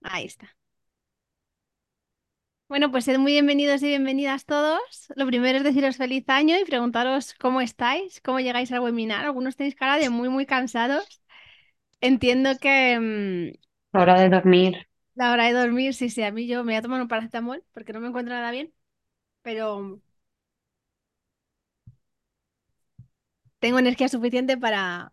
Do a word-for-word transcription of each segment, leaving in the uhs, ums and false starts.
Ahí está. Bueno, pues sed muy bienvenidos y bienvenidas todos. Lo primero es deciros feliz año y preguntaros cómo estáis, cómo llegáis al webinar. Algunos tenéis cara de muy, muy cansados. Entiendo que mm, Hora de dormir. la hora de dormir, sí, sí, a mí yo me voy a tomar un paracetamol porque no me encuentro nada bien, pero tengo energía suficiente para,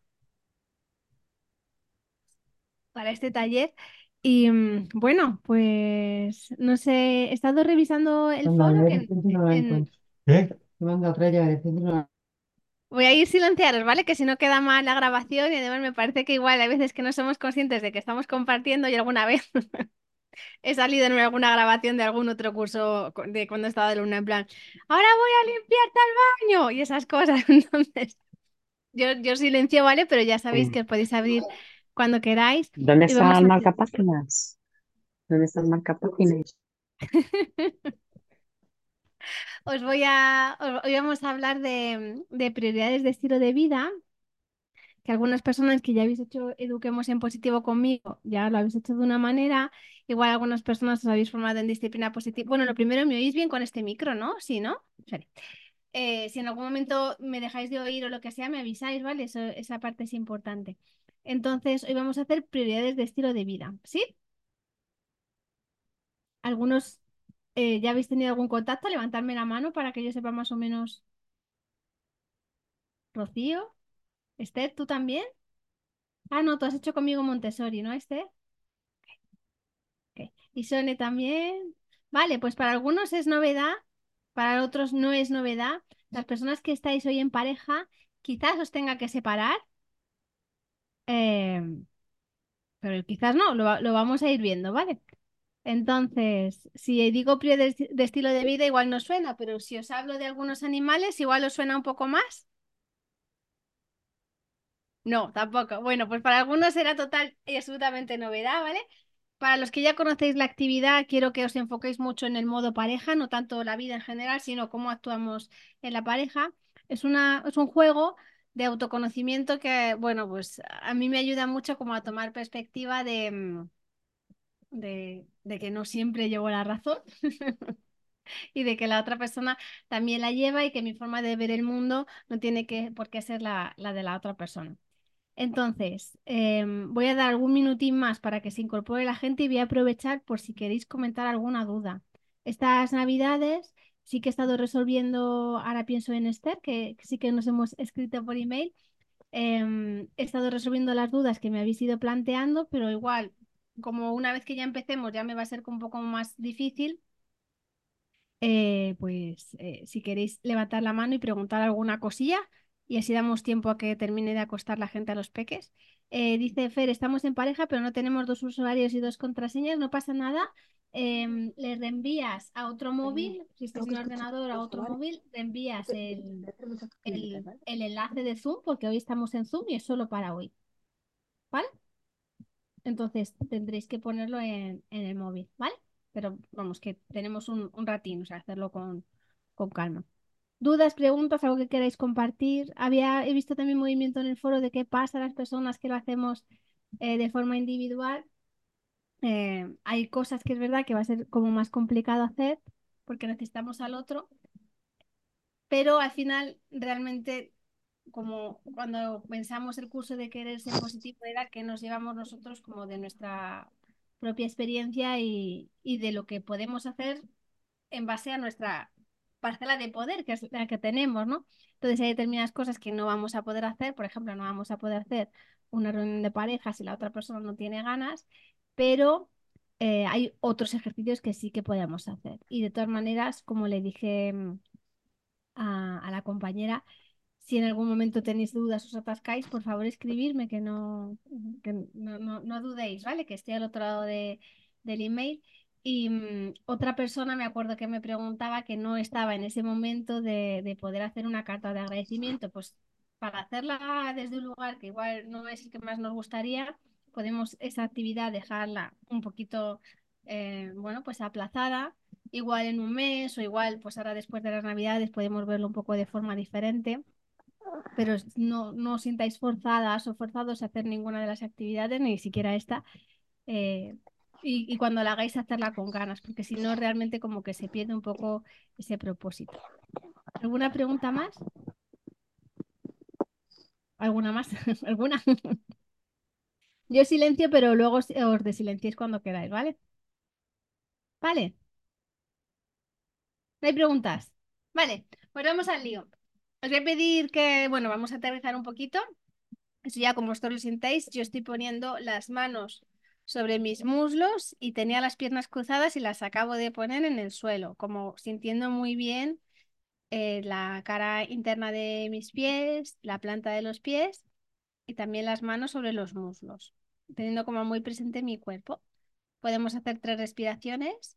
para este taller. Y mm, bueno, pues no sé, he estado revisando el Anda, a foro ver, el que centro no la en, encuentro. ¿Qué? Te manda otra llave, el centro no la- voy a ir silenciaros, ¿vale? Que si no queda mal la grabación y además me parece que igual hay veces que no somos conscientes de que estamos compartiendo y alguna vez he salido en alguna grabación de algún otro curso cu- de cuando estaba de alumna en plan, ahora voy a limpiarte el baño y esas cosas. Entonces, yo, yo silencio, ¿vale? Pero ya sabéis que os podéis abrir cuando queráis ¿Dónde y está vamos el a hacer. marcapáginas? ¿Dónde está el marcapáginas? Os voy a, os- hoy vamos a hablar de, de prioridades de estilo de vida, que algunas personas que ya habéis hecho Eduquemos en Positivo conmigo, ya lo habéis hecho de una manera, igual algunas personas os habéis formado en disciplina positiva. Bueno, lo primero, me oís bien con este micro, ¿no? Sí, ¿no? Vale. Eh, si en algún momento me dejáis de oír o lo que sea, me avisáis, ¿vale? Eso, esa parte es importante. Entonces, hoy vamos a hacer prioridades de estilo de vida, ¿sí? Algunos eh, ya habéis tenido algún contacto, levantadme la mano para que yo sepa más o menos. Rocío, Esther, ¿tú también? Ah, no, tú has hecho conmigo Montessori, ¿no, Esther? Ok. Y Sone también. Vale, pues para algunos es novedad, para otros no es novedad. Las personas que estáis hoy en pareja, quizás os tenga que separar, eh, pero quizás no, lo, va- lo vamos a ir viendo, ¿vale? Entonces, si digo prio de, de estilo de vida, igual no suena, pero si os hablo de algunos animales, igual os suena un poco más. No, tampoco. Bueno, pues para algunos será total y absolutamente novedad, ¿vale? Para los que ya conocéis la actividad, quiero que os enfoquéis mucho en el modo pareja, no tanto la vida en general, sino cómo actuamos en la pareja. Es una, es un juego de autoconocimiento que, bueno, pues a mí me ayuda mucho como a tomar perspectiva de, mm, de, de que no siempre llevo la razón y de que la otra persona también la lleva y que mi forma de ver el mundo no tiene que, por qué ser la, la de la otra persona. Entonces, em, voy a dar algún minutín más para que se incorpore la gente y voy a aprovechar por si queréis comentar alguna duda. Estas navidades sí que he estado resolviendo, ahora pienso en Esther, que, que sí que nos hemos escrito por email. Em, he estado resolviendo las dudas que me habéis ido planteando, pero igual, como una vez que ya empecemos ya me va a ser un poco más difícil, eh, pues eh, si queréis levantar la mano y preguntar alguna cosilla y así damos tiempo a que termine de acostar la gente a los peques. Eh, dice Fer, estamos en pareja, pero no tenemos dos usuarios y dos contraseñas, no pasa nada. Em, le reenvías a otro móvil, si estás en ordenador, a otro móvil, reenvías el, el, el enlace de Zoom, porque hoy estamos en Zoom y es solo para hoy, ¿vale? Entonces tendréis que ponerlo en, en el móvil, ¿vale? Pero vamos, que tenemos un, un ratín, o sea, hacerlo con, con calma. ¿Dudas, preguntas, algo que queráis compartir? Había, he visto también movimiento en el foro de qué pasa a las personas que lo hacemos eh, de forma individual. Eh, hay cosas que es verdad que va a ser como más complicado hacer porque necesitamos al otro, pero al final realmente como cuando pensamos el curso de quererse en positivo era que nos llevamos nosotros como de nuestra propia experiencia y, y de lo que podemos hacer en base a nuestra parcela de poder, que es la que tenemos, ¿no? Entonces hay determinadas cosas que no vamos a poder hacer, por ejemplo, no vamos a poder hacer una reunión de pareja si la otra persona no tiene ganas, pero eh, hay otros ejercicios que sí que podemos hacer. Y de todas maneras, como le dije mm, a, a la compañera, si en algún momento tenéis dudas o os atascáis, por favor escribirme, que no, que no, no, no dudéis, ¿vale? Que estoy al otro lado de, del email. Y mm, otra persona me acuerdo que me preguntaba que no estaba en ese momento de, de poder hacer una carta de agradecimiento. Pues para hacerla desde un lugar que igual no es el que más nos gustaría, podemos esa actividad dejarla un poquito, eh, bueno, pues aplazada. Igual en un mes o igual pues ahora después de las navidades podemos verlo un poco de forma diferente, pero no, no os sintáis forzadas o forzados a hacer ninguna de las actividades, ni siquiera esta, eh, Y, y cuando la hagáis, hacerla con ganas, porque si no, realmente como que se pierde un poco ese propósito. ¿Alguna pregunta más? ¿Alguna más? ¿Alguna? Yo silencio, pero luego os os desilenciéis cuando queráis, ¿vale? Vale, no hay preguntas. Vale, pues vamos al lío. Os voy a pedir que, bueno, vamos a aterrizar un poquito. Eso ya como vosotros lo sintáis, yo estoy poniendo las manos sobre mis muslos y tenía las piernas cruzadas y las acabo de poner en el suelo, como sintiendo muy bien eh, la cara interna de mis pies, la planta de los pies y también las manos sobre los muslos, teniendo como muy presente mi cuerpo. Podemos hacer tres respiraciones.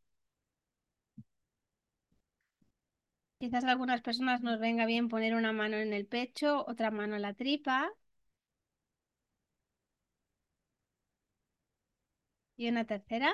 Quizás a algunas personas nos venga bien poner una mano en el pecho, otra mano en la tripa y una tercera.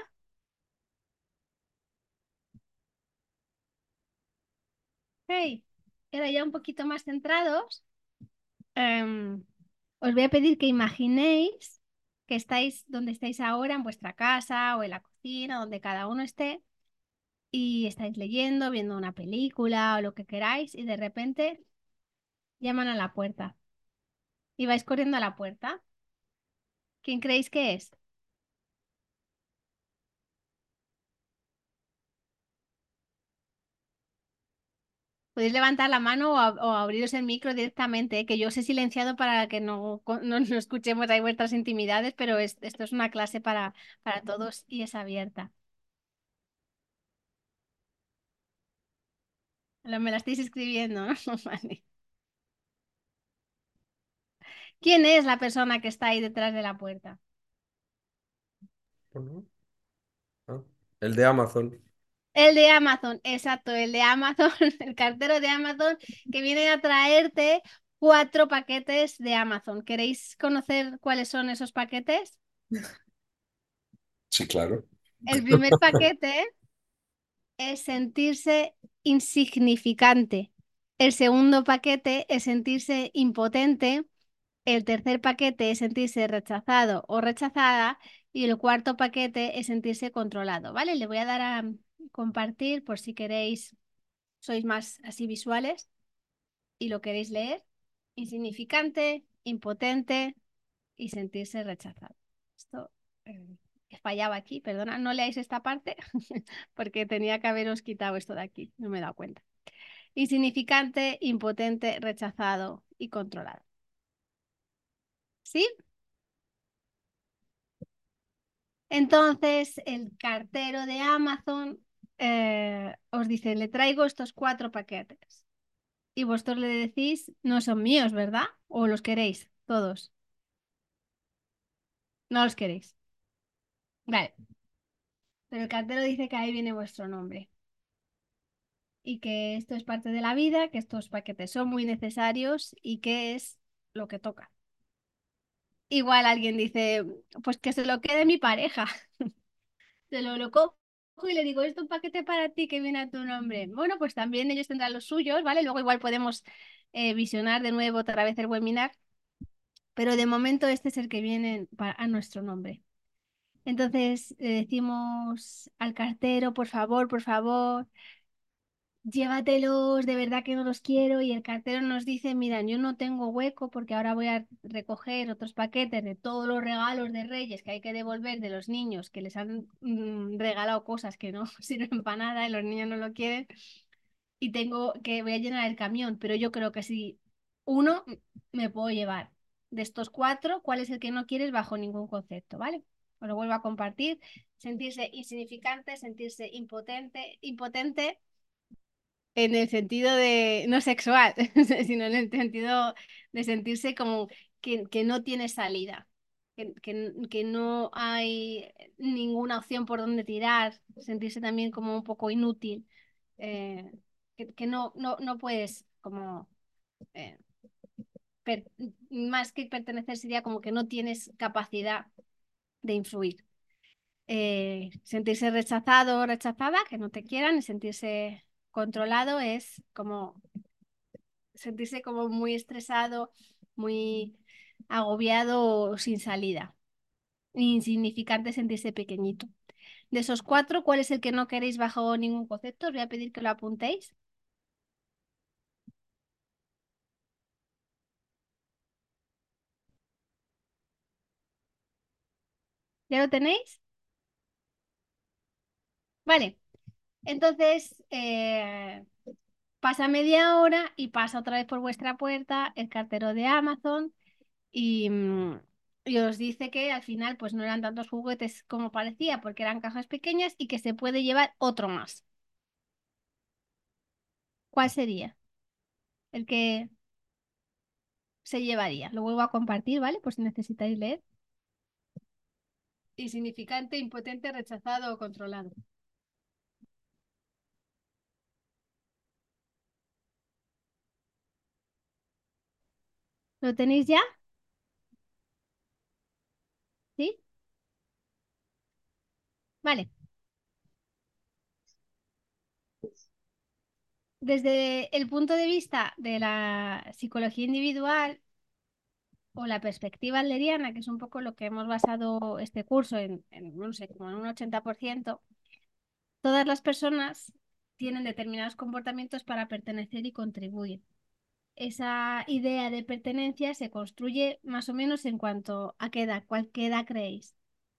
Ok, ahora ya un poquito más centrados. em, Os voy a pedir que imaginéis que estáis donde estáis ahora, en vuestra casa o en la cocina, donde cada uno esté, y estáis leyendo, viendo una película o lo que queráis, y de repente llaman a la puerta y vais corriendo a la puerta. ¿Quién creéis que es? Podéis levantar la mano o, ab- o abriros el micro directamente, ¿eh? Que yo os he silenciado para que no, co- no, no escuchemos ahí vuestras intimidades, pero es- esto es una clase para, para todos y es abierta. Lo- Me la estáis escribiendo, ¿no? Vale. ¿Quién es la persona que está ahí detrás de la puerta? ¿O no? Ah, el de Amazon. El de Amazon, exacto, el de Amazon, el cartero de Amazon que viene a traerte cuatro paquetes de Amazon. ¿Queréis conocer cuáles son esos paquetes? Sí, claro. El primer paquete es sentirse insignificante. El segundo paquete es sentirse impotente. El tercer paquete es sentirse rechazado o rechazada. Y el cuarto paquete es sentirse controlado, ¿vale? Le voy a dar a compartir por si queréis, sois más así visuales y lo queréis leer. Insignificante, impotente y sentirse rechazado. Esto eh, fallaba aquí, perdona, no leáis esta parte porque tenía que haberos quitado esto de aquí, no me he dado cuenta. Insignificante, impotente, rechazado y controlado. ¿Sí? Entonces, el cartero de Amazon eh, os dice, le traigo estos cuatro paquetes. Y vosotros le decís, no son míos, ¿verdad? ¿O los queréis todos? No los queréis. Vale. Pero el cartero dice que ahí viene vuestro nombre y que esto es parte de la vida, que estos paquetes son muy necesarios y que es lo que toca. Igual alguien dice, pues que se lo quede mi pareja. Se lo, lo cojo y le digo, esto es un paquete para ti que viene a tu nombre. Bueno, pues también ellos tendrán los suyos, ¿vale? Luego igual podemos eh, visionar de nuevo otra vez el webinar, pero de momento este es el que viene pa- a nuestro nombre. Entonces le decimos al cartero, por favor, por favor, llévatelos, de verdad que no los quiero. Y el cartero nos dice, mira, yo no tengo hueco porque ahora voy a recoger otros paquetes de todos los regalos de Reyes que hay que devolver de los niños que les han mm, regalado cosas que no sirven para nada y los niños no lo quieren. Y tengo que, voy a llenar el camión, pero yo creo que si uno me puedo llevar. De estos cuatro, ¿cuál es el que no quieres bajo ningún concepto? ¿Vale? Os lo vuelvo a compartir. Sentirse insignificante, sentirse impotente, impotente en el sentido de, no sexual, sino en el sentido de sentirse como que, que no tiene salida, que, que, que no hay ninguna opción por donde tirar, sentirse también como un poco inútil, eh, que, que no, no, no puedes como... eh, per- más que pertenecer sería como que no tienes capacidad de influir. Eh, sentirse rechazado o rechazada, que no te quieran, y sentirse controlado es como sentirse como muy estresado, muy agobiado o sin salida. Insignificante sentirse pequeñito. De esos cuatro, ¿cuál es el que no queréis bajo ningún concepto? Os voy a pedir que lo apuntéis. ¿Ya lo tenéis? Vale. Entonces, eh, pasa media hora y pasa otra vez por vuestra puerta el cartero de Amazon y, mm, y os dice que al final pues no eran tantos juguetes como parecía porque eran cajas pequeñas y que se puede llevar otro más. ¿Cuál sería el que se llevaría? Lo vuelvo a compartir, ¿vale? Por si necesitáis leer. Insignificante, impotente, rechazado o controlado. ¿Lo tenéis ya? ¿Sí? Vale. Desde el punto de vista de la psicología individual o la perspectiva adleriana, que es un poco lo que hemos basado este curso en, en, no sé, como en un ochenta por ciento, todas las personas tienen determinados comportamientos para pertenecer y contribuir. Esa idea de pertenencia se construye más o menos en cuanto a qué edad, cuál qué edad creéis.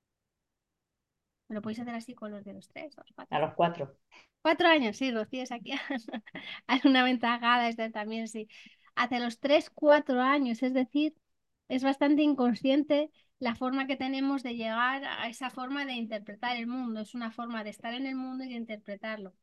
Me lo podéis hacer así con los de los tres, los cuatro, A los cinco. cuatro. Cuatro años, sí, Rocío, es aquí. Hay una ventajada, este también, sí. Hace los tres, cuatro años, es decir, es bastante inconsciente la forma que tenemos de llegar a esa forma de interpretar el mundo. Es una forma de estar en el mundo y de interpretarlo.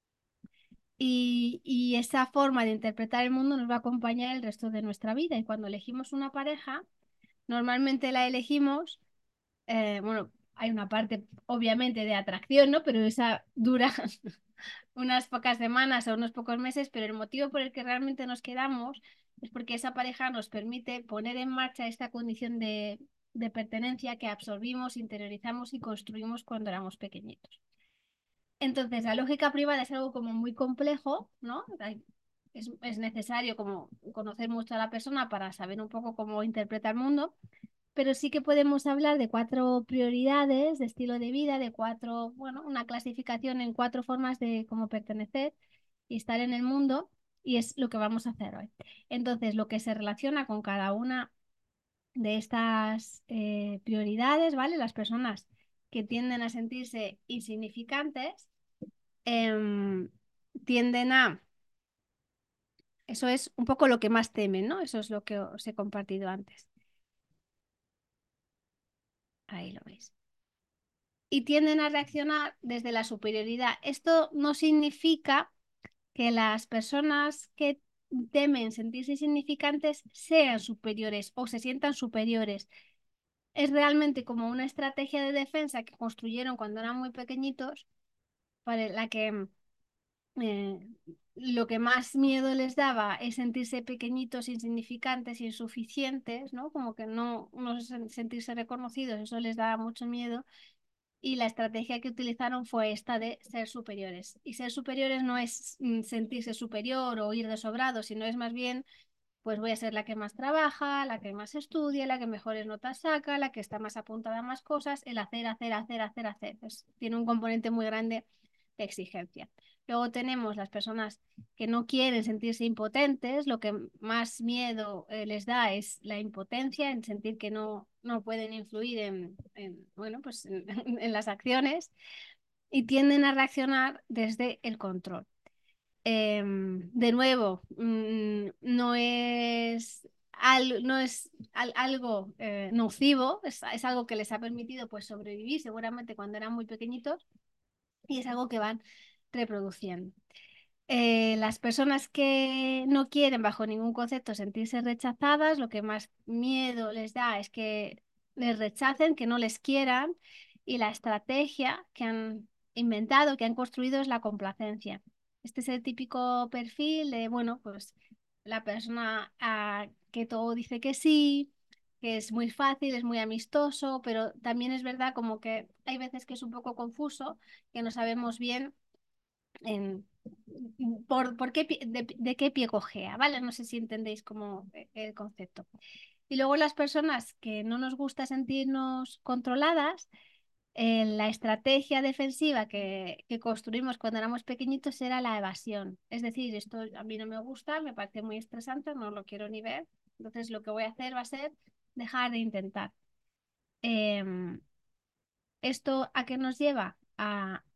Y, y esa forma de interpretar el mundo nos va a acompañar el resto de nuestra vida. Y cuando elegimos una pareja, normalmente la elegimos, eh, bueno, hay una parte obviamente de atracción, ¿no? Pero esa dura unas pocas semanas o unos pocos meses, pero el motivo por el que realmente nos quedamos es porque esa pareja nos permite poner en marcha esta condición de, de pertenencia que absorbimos, interiorizamos y construimos cuando éramos pequeñitos. Entonces, la lógica privada es algo como muy complejo, ¿no? Hay- Es, es necesario como conocer mucho a la persona para saber un poco cómo interpreta el mundo, pero sí que podemos hablar de cuatro prioridades de estilo de vida, de cuatro, bueno, una clasificación en cuatro formas de cómo pertenecer y estar en el mundo, y es lo que vamos a hacer hoy. Entonces, lo que se relaciona con cada una de estas eh, prioridades, ¿vale? Las personas que tienden a sentirse insignificantes, em, tienden a, eso es un poco lo que más temen, ¿no? Eso es lo que os he compartido antes. Ahí lo veis. Y tienden a reaccionar desde la superioridad. Esto no significa que las personas que temen sentirse insignificantes sean superiores o se sientan superiores. Es realmente como una estrategia de defensa que construyeron cuando eran muy pequeñitos, para la que eh, lo que más miedo les daba es sentirse pequeñitos, insignificantes, insuficientes, ¿no? Como que no, no sentirse reconocidos, eso les daba mucho miedo y la estrategia que utilizaron fue esta de ser superiores. Y ser superiores no es mm, sentirse superior o ir de sobrado, sino es más bien, pues voy a ser la que más trabaja, la que más estudia, la que mejores notas saca, la que está más apuntada a más cosas, el hacer, hacer, hacer, hacer, hacer. Pues tiene un componente muy grande de exigencia. Luego tenemos las personas que no quieren sentirse impotentes, lo que más miedo eh, les da es la impotencia, en sentir que no, no pueden influir en, en, bueno, pues en, en las acciones y tienden a reaccionar desde el control. Eh, de nuevo, mmm, no es, al, no es al, algo eh, nocivo, es, es, algo que les ha permitido pues, sobrevivir seguramente cuando eran muy pequeñitos y es algo que van reproduciendo. Eh, las personas que no quieren bajo ningún concepto sentirse rechazadas, lo que más miedo les da es que les rechacen, que no les quieran, y la estrategia que han inventado, que han construido es la complacencia. Este es el típico perfil de, bueno, pues la persona a que todo dice que sí, que es muy fácil, es muy amistoso, pero también es verdad como que hay veces que es un poco confuso, que no sabemos bien en, por, por qué, de, de, qué pie cojea, ¿vale? No sé si entendéis como el concepto. Y luego las personas que no nos gusta sentirnos controladas, Eh, la estrategia defensiva que, que construimos cuando éramos pequeñitos era la evasión. Es decir, esto a mí no me gusta, me parece muy estresante, no lo quiero ni ver. Entonces lo que voy a hacer va a ser dejar de intentar. Em, ¿Esto a qué nos lleva? A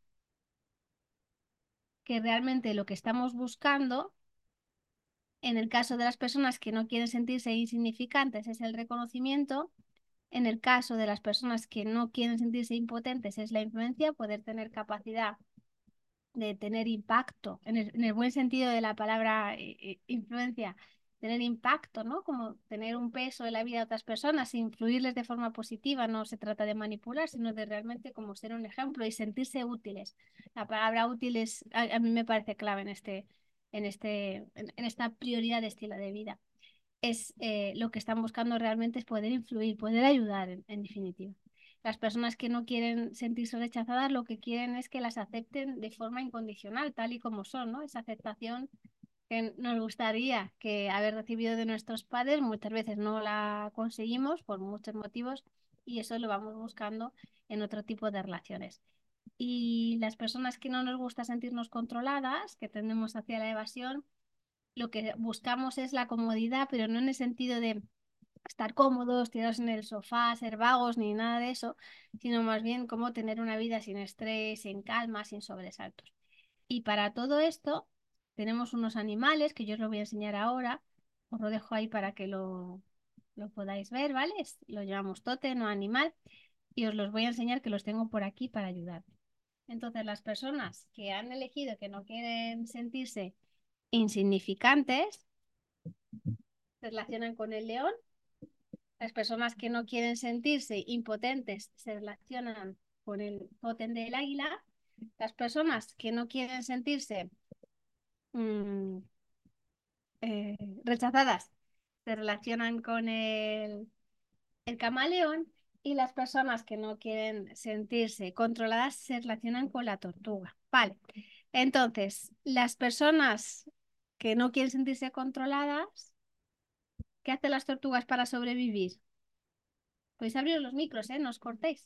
que realmente lo que estamos buscando, en el caso de las personas que no quieren sentirse insignificantes, es el reconocimiento. En el caso de las personas que no quieren sentirse impotentes, es la influencia, poder tener capacidad de tener impacto, en el, en el buen sentido de la palabra eh, eh, influencia, tener impacto, ¿no? Como tener un peso en la vida de otras personas, influirles de forma positiva, no se trata de manipular, sino de realmente como ser un ejemplo y sentirse útiles. La palabra útil es, a, a mí me parece clave en este, en este, en, en esta prioridad de estilo de vida. Es eh, lo que están buscando realmente es poder influir, poder ayudar, en, en definitiva. Las personas que no quieren sentirse rechazadas lo que quieren es que las acepten de forma incondicional, tal y como son, ¿no? Esa aceptación que nos gustaría que haber recibido de nuestros padres, muchas veces no la conseguimos por muchos motivos y eso lo vamos buscando en otro tipo de relaciones. Y las personas que no nos gusta sentirnos controladas, que tendemos hacia la evasión, lo que buscamos es la comodidad, pero no en el sentido de estar cómodos, tirados en el sofá, ser vagos, ni nada de eso, sino más bien como tener una vida sin estrés, sin calma, sin sobresaltos. Y para todo esto tenemos unos animales que yo os lo voy a enseñar ahora, os lo dejo ahí para que lo, lo podáis ver, ¿vale? Es- Lo llamamos tótem o animal y os los voy a enseñar que los tengo por aquí para ayudar. Entonces, las personas que han elegido que no quieren sentirse insignificantes se relacionan con el león. Las personas que no quieren sentirse impotentes se relacionan con el tótem del águila. Las personas que no quieren sentirse mm, eh, rechazadas se relacionan con el, el camaleón. Y las personas que no quieren sentirse controladas se relacionan con la tortuga. Vale. Entonces, las personas que no quieren sentirse controladas, ¿qué hacen las tortugas para sobrevivir? Podéis abrir los micros, ¿eh? No os cortéis.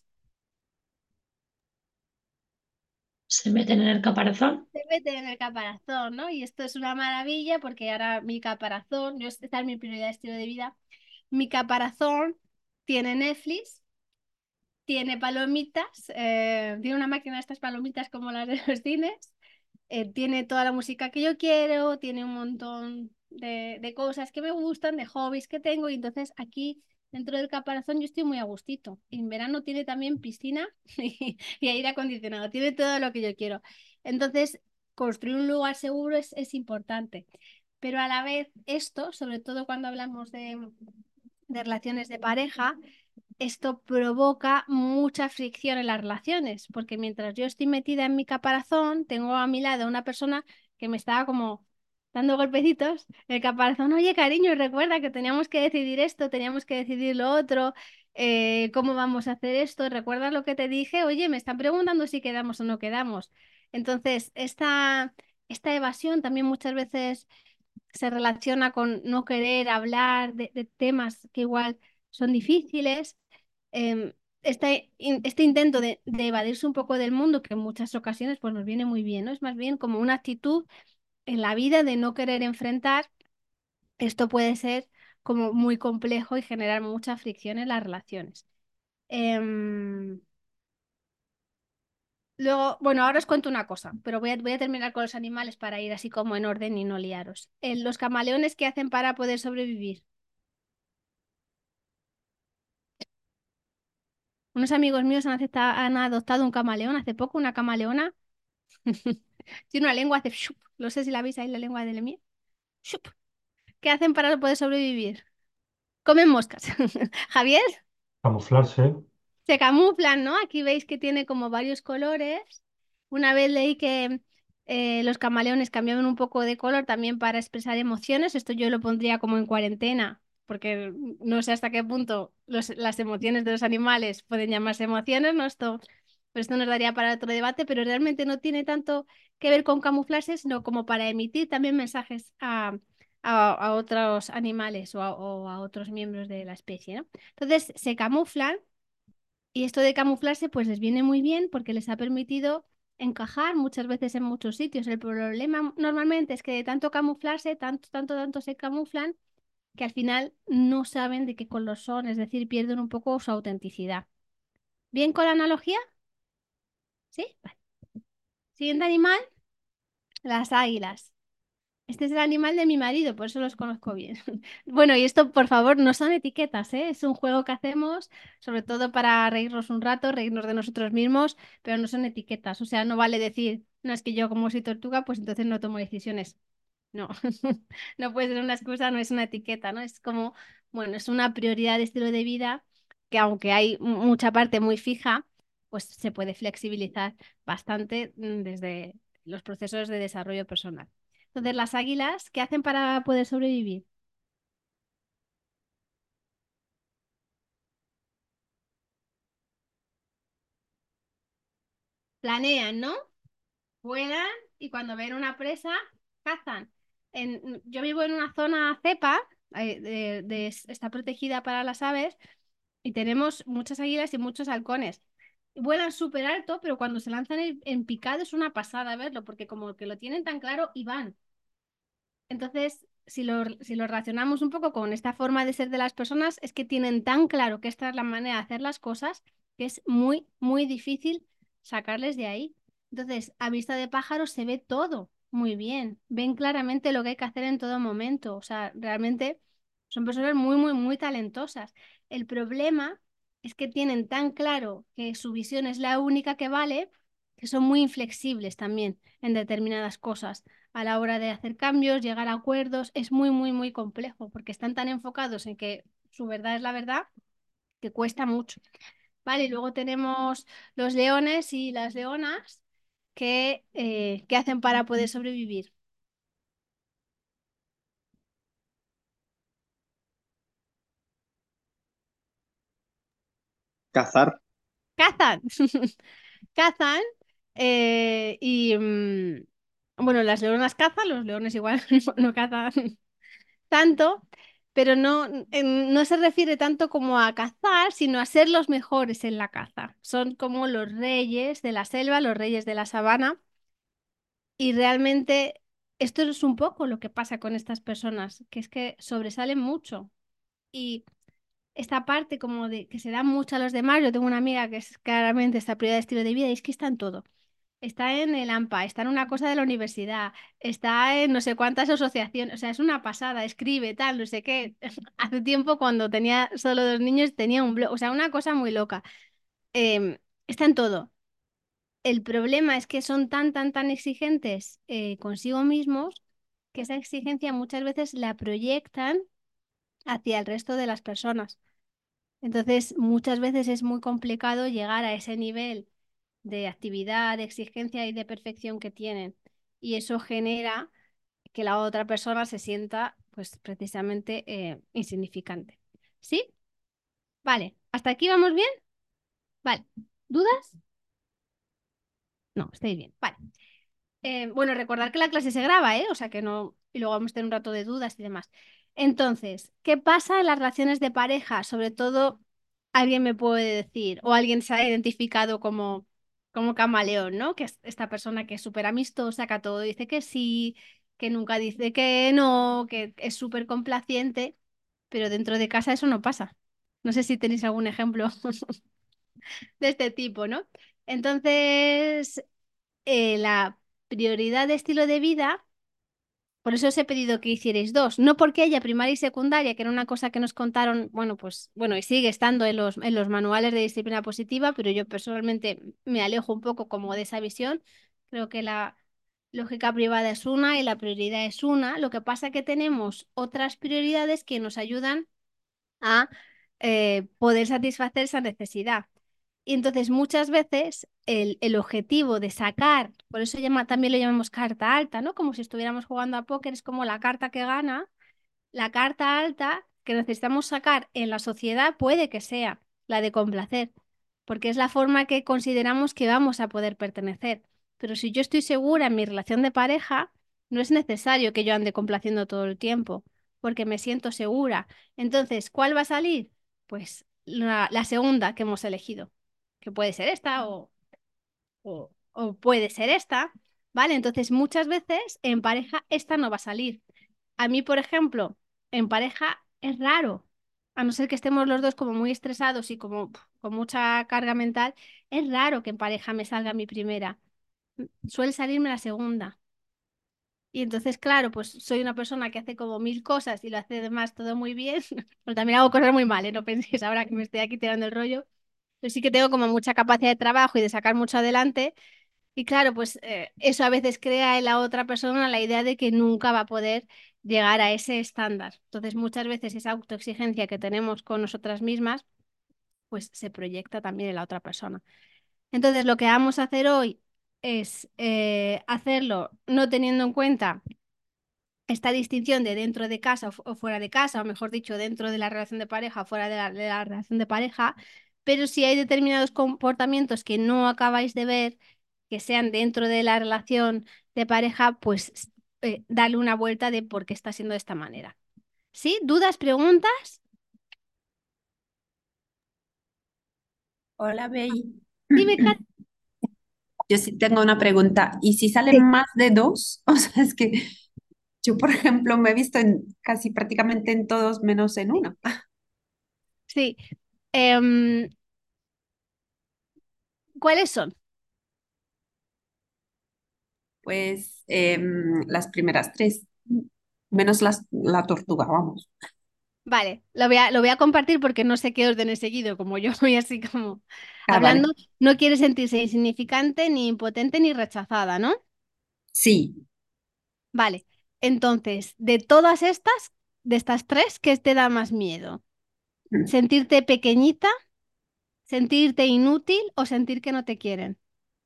Se meten en el caparazón. Se meten en el caparazón, ¿no? Y esto es una maravilla porque ahora mi caparazón, yo esta es mi prioridad de estilo de vida, mi caparazón tiene Netflix, tiene palomitas, eh, tiene una máquina de estas palomitas como las de los cines, eh, tiene toda la música que yo quiero, tiene un montón de, de cosas que me gustan, de hobbies que tengo, y entonces aquí dentro del caparazón yo estoy muy a gustito. En verano tiene también piscina y, y aire acondicionado, tiene todo lo que yo quiero. Entonces, construir un lugar seguro es, es importante. Pero a la vez esto, sobre todo cuando hablamos de, de relaciones de pareja, esto provoca mucha fricción en las relaciones, porque mientras yo estoy metida en mi caparazón, tengo a mi lado una persona que me estaba como dando golpecitos. El caparazón, oye, cariño, recuerda que teníamos que decidir esto, teníamos que decidir lo otro, eh, cómo vamos a hacer esto, ¿recuerdas lo que te dije? Oye, me están preguntando si quedamos o no quedamos. Entonces, esta, esta evasión también muchas veces se relaciona con no querer hablar de, de temas que igual son difíciles. Em, este, in- este intento de, de evadirse un poco del mundo, que en muchas ocasiones pues, nos viene muy bien, ¿no? Es más bien como una actitud en la vida de no querer enfrentar. Esto puede ser como muy complejo y generar mucha fricción en las relaciones. Em, Luego, bueno, ahora os cuento una cosa, pero voy a, voy a terminar con los animales para ir así como en orden y no liaros. Eh, los camaleones, ¿qué hacen para poder sobrevivir? Unos amigos míos han, acepta- han adoptado un camaleón hace poco, una camaleona. Tiene una lengua, hace shup. No sé si la veis ahí, la lengua de Lemmy. Shup. ¿Qué hacen para poder sobrevivir? Comen moscas. Javier, Camuflarse. se camuflan, ¿no? Aquí veis que tiene como varios colores. Una vez leí que eh, los camaleones cambiaban un poco de color también para expresar emociones. Esto yo lo pondría como en cuarentena, porque no sé hasta qué punto los- las emociones de los animales pueden llamarse emociones, ¿no? Esto, pues esto nos daría para otro debate, pero realmente no tiene tanto que ver con camuflarse, sino como para emitir también mensajes a, a- a otros animales o a, o a otros miembros de la especie, ¿no? Entonces se camuflan Y esto de camuflarse pues les viene muy bien porque les ha permitido encajar muchas veces en muchos sitios. El problema normalmente es que de tanto camuflarse, tanto, tanto, tanto se camuflan que al final no saben de qué color son, es decir, pierden un poco su autenticidad. ¿Bien con la analogía? ¿Sí? Vale. Siguiente animal, las águilas. Este es el animal de mi marido, por eso los conozco bien. Bueno, y esto, por favor, no son etiquetas, ¿eh? Es un juego que hacemos, sobre todo para reírnos un rato, reírnos de nosotros mismos, pero no son etiquetas. O sea, no vale decir, no es que yo como soy tortuga, pues entonces no tomo decisiones. No, no puede ser una excusa, no es una etiqueta, ¿no? Es como, bueno, es una prioridad de estilo de vida que aunque hay mu- mucha parte muy fija, pues se puede flexibilizar bastante mm, desde los procesos de desarrollo personal. Entonces, las águilas, ¿qué hacen para poder sobrevivir? Planean, ¿no? Vuelan y cuando ven una presa, cazan. En, yo vivo en una zona cepa, eh, de- de- está protegida para las aves y tenemos muchas águilas y muchos halcones. Vuelan súper alto, pero cuando se lanzan en, en picado es una pasada verlo, porque como que lo tienen tan claro y van. Entonces, si lo, si lo relacionamos un poco con esta forma de ser de las personas, es que tienen tan claro que esta es la manera de hacer las cosas que es muy, muy difícil sacarles de ahí. Entonces, a vista de pájaro se ve todo muy bien. Ven claramente lo que hay que hacer en todo momento. O sea, realmente son personas muy, muy, muy talentosas. El problema es que tienen tan claro que su visión es la única que vale, que son muy inflexibles también en determinadas cosas a la hora de hacer cambios, llegar a acuerdos, es muy, muy, muy complejo porque están tan enfocados en que su verdad es la verdad que cuesta mucho. Vale, y luego tenemos los leones y las leonas que, eh, ¿qué hacen para poder sobrevivir? Cazar. Cazan, cazan eh, y mm, bueno, las leonas cazan, los leones igual no, no cazan tanto, pero no, en- no se refiere tanto como a cazar, sino a ser los mejores en la caza. Son como los reyes de la selva, los reyes de la sabana, y realmente esto es un poco lo que pasa con estas personas, que es que sobresalen mucho. Y esta parte como de que se da mucho a los demás, yo tengo una amiga que es claramente esta prioridad de estilo de vida y es que está en todo. Está en el AMPA, está en una cosa de la universidad, está en no sé cuántas asociaciones, o sea, es una pasada, escribe, tal, no sé qué. Hace tiempo cuando tenía solo dos niños tenía un blog, o sea, una cosa muy loca. Em, está en todo. El problema es que son tan, tan, tan exigentes eh, consigo mismos que esa exigencia muchas veces la proyectan hacia el resto de las personas. Entonces, muchas veces es muy complicado llegar a ese nivel de actividad, de exigencia y de perfección que tienen. Y eso genera que la otra persona se sienta, pues, precisamente eh, insignificante. ¿Sí? Vale. ¿Hasta aquí vamos bien? Vale. ¿Dudas? No, estáis bien. Vale. Eh, bueno, recordar que la clase se graba, ¿eh? O sea que no. Y luego vamos a tener un rato de dudas y demás. Entonces, ¿qué pasa en las relaciones de pareja? Sobre todo, alguien me puede decir, o alguien se ha identificado como, como camaleón, ¿no? Que es esta persona que es súper amistosa, que a todo dice que sí, que nunca dice que no, que es súper complaciente, pero dentro de casa eso no pasa. No sé si tenéis algún ejemplo de este tipo, ¿no? Entonces, eh, la prioridad de estilo de vida, por eso os he pedido que hicierais dos, no porque haya primaria y secundaria, que era una cosa que nos contaron, bueno, pues bueno, y sigue estando en los, en los manuales de disciplina positiva, pero yo personalmente me alejo un poco como de esa visión. Creo que la lógica privada es una y la prioridad es una. Lo que pasa es que tenemos otras prioridades que nos ayudan a eh, poder satisfacer esa necesidad. Y entonces muchas veces el, el objetivo de sacar, por eso llama, también lo llamamos carta alta, ¿no? Como si estuviéramos jugando a póker, es como la carta que gana. La carta alta que necesitamos sacar en la sociedad puede que sea la de complacer, porque es la forma que consideramos que vamos a poder pertenecer. Pero si yo estoy segura en mi relación de pareja, no es necesario que yo ande complaciendo todo el tiempo, porque me siento segura. Entonces, ¿cuál va a salir? Pues la, la segunda que hemos elegido. que puede ser esta o, o, o puede ser esta, ¿vale? Entonces muchas veces en pareja esta no va a salir. A mí, por ejemplo, en pareja es raro, a no ser que estemos los dos como muy estresados y como pf, con mucha carga mental, es raro que en pareja me salga mi primera. Suele salirme la segunda. Y entonces, claro, pues soy una persona que hace como mil cosas y lo hace además todo muy bien, pero también hago cosas muy mal, ¿eh? No penséis ahora que me estoy aquí tirando el rollo. Pero sí que tengo como mucha capacidad de trabajo y de sacar mucho adelante. Y claro, pues eh, eso a veces crea en la otra persona la idea de que nunca va a poder llegar a ese estándar. Entonces, muchas veces esa autoexigencia que tenemos con nosotras mismas, pues se proyecta también en la otra persona. Entonces, lo que vamos a hacer hoy es eh, hacerlo no teniendo en cuenta esta distinción de dentro de casa o, fu- o fuera de casa, o mejor dicho, dentro de la relación de pareja o fuera de la, de la relación de pareja, pero si hay determinados comportamientos que no acabáis de ver, que sean dentro de la relación de pareja, pues eh, darle una vuelta de por qué está siendo de esta manera. ¿Sí? ¿Dudas, preguntas? Hola, Bey. Dime, Kat. Yo sí tengo una pregunta. ¿Y si salen Sí. más de dos? O sea, es que yo, por ejemplo, me he visto en casi prácticamente en todos menos en uno. Sí. Em, ¿cuáles son? Pues em, las primeras tres, menos las, la tortuga, vamos. Vale, lo voy a, lo voy a compartir porque no sé qué orden he seguido, como yo voy así como Ah, vale. hablando, no quiere sentirse insignificante, ni impotente, ni rechazada, ¿no? Sí. Vale, entonces, de todas estas, de estas tres, ¿qué te da más miedo? ¿Sentirte pequeñita, sentirte inútil o sentir que no te quieren?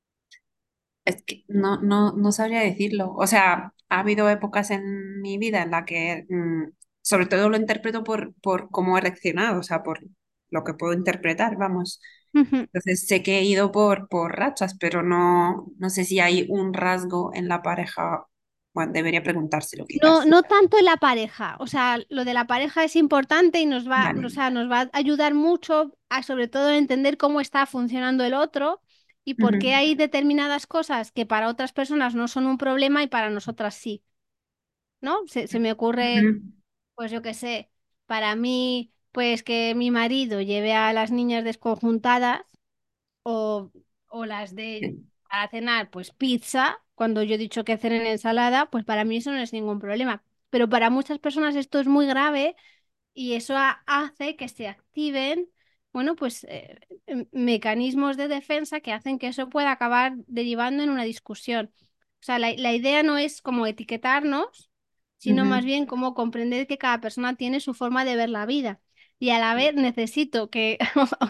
Es que no, no, no sabría decirlo. O sea, ha habido épocas en mi vida en la que, mm, sobre todo lo interpreto por, por cómo he reaccionado, o sea, por lo que puedo interpretar, vamos. Ujú. Entonces sé que he ido por, por rachas, pero no, no sé si hay un rasgo en la pareja. Bueno, debería preguntárselo No, quizás. no tanto en la pareja, o sea, lo de la pareja es importante y nos va, Vale. o sea, nos va a ayudar mucho a sobre todo entender cómo está funcionando el otro y por Ujú, qué hay determinadas cosas que para otras personas no son un problema y para nosotras sí, ¿no? Se, se me ocurre, ujú. pues yo qué sé, para mí, pues que mi marido lleve a las niñas desconjuntadas o, o las de Sí. para cenar, pues pizza, cuando yo he dicho que cenen ensalada, pues para mí eso no es ningún problema. Pero para muchas personas esto es muy grave y eso ha- hace que se activen, bueno, pues eh, em- mecanismos de defensa que hacen que eso pueda acabar derivando en una discusión. O sea, la, la idea no es como etiquetarnos, sino más Ujú. bien como comprender que cada persona tiene su forma de ver la vida. Y a la vez necesito que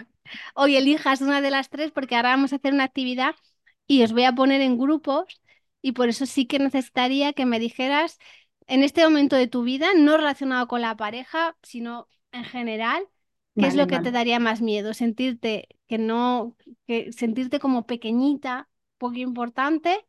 hoy elijas una de las tres porque ahora vamos a hacer una actividad y os voy a poner en grupos y por eso sí que necesitaría que me dijeras en este momento de tu vida, no relacionado con la pareja, sino en general, ¿qué es Vale, lo que te vale. daría más miedo? Sentirte que no, que sentirte como pequeñita, poco importante,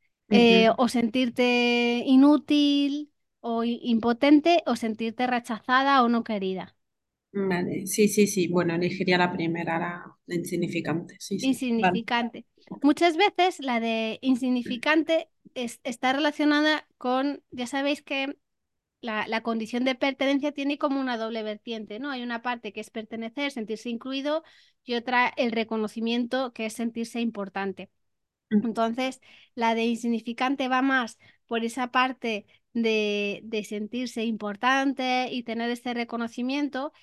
eh, Ujú. o sentirte inútil o i- impotente, o sentirte rechazada o no querida. Vale. Sí, sí, sí. Bueno, elegiría la primera, la, la insignificante. Sí, sí. Vale. Insignificante. Muchas veces la de insignificante es- está relacionada con, ya sabéis que la, la condición de pertenencia tiene como una doble vertiente, ¿no? Hay una parte que es pertenecer, sentirse incluido, y otra el reconocimiento, que es sentirse importante. Mm. Entonces, la de insignificante va más por esa parte de, de sentirse importante y tener ese reconocimiento,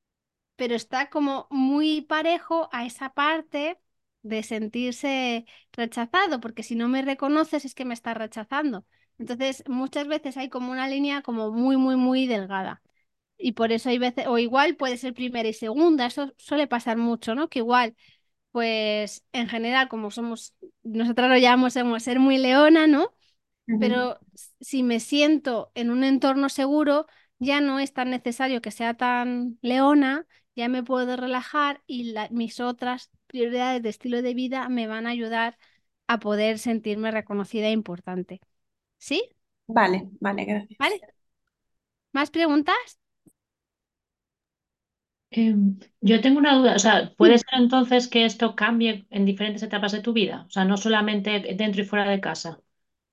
pero está como muy parejo a esa parte de sentirse rechazado, porque si no me reconoces es que me estás rechazando. Entonces, muchas veces hay como una línea como muy, muy, muy delgada. Y por eso hay veces, o igual puede ser primera y segunda, eso suele pasar mucho, ¿no? Que igual, pues en general, como somos, nosotros lo llamamos como ser muy leona, ¿no? Ujú. Pero si me siento en un entorno seguro, ya no es tan necesario que sea tan leona, ya me puedo relajar y la- mis otras prioridades de estilo de vida me van a ayudar a poder sentirme reconocida e importante. ¿Sí? Vale, vale, gracias. ¿Vale? ¿Más preguntas? Em, yo tengo una duda, o sea, ¿puede ser entonces que esto cambie en diferentes etapas de tu vida? O sea, no solamente dentro y fuera de casa.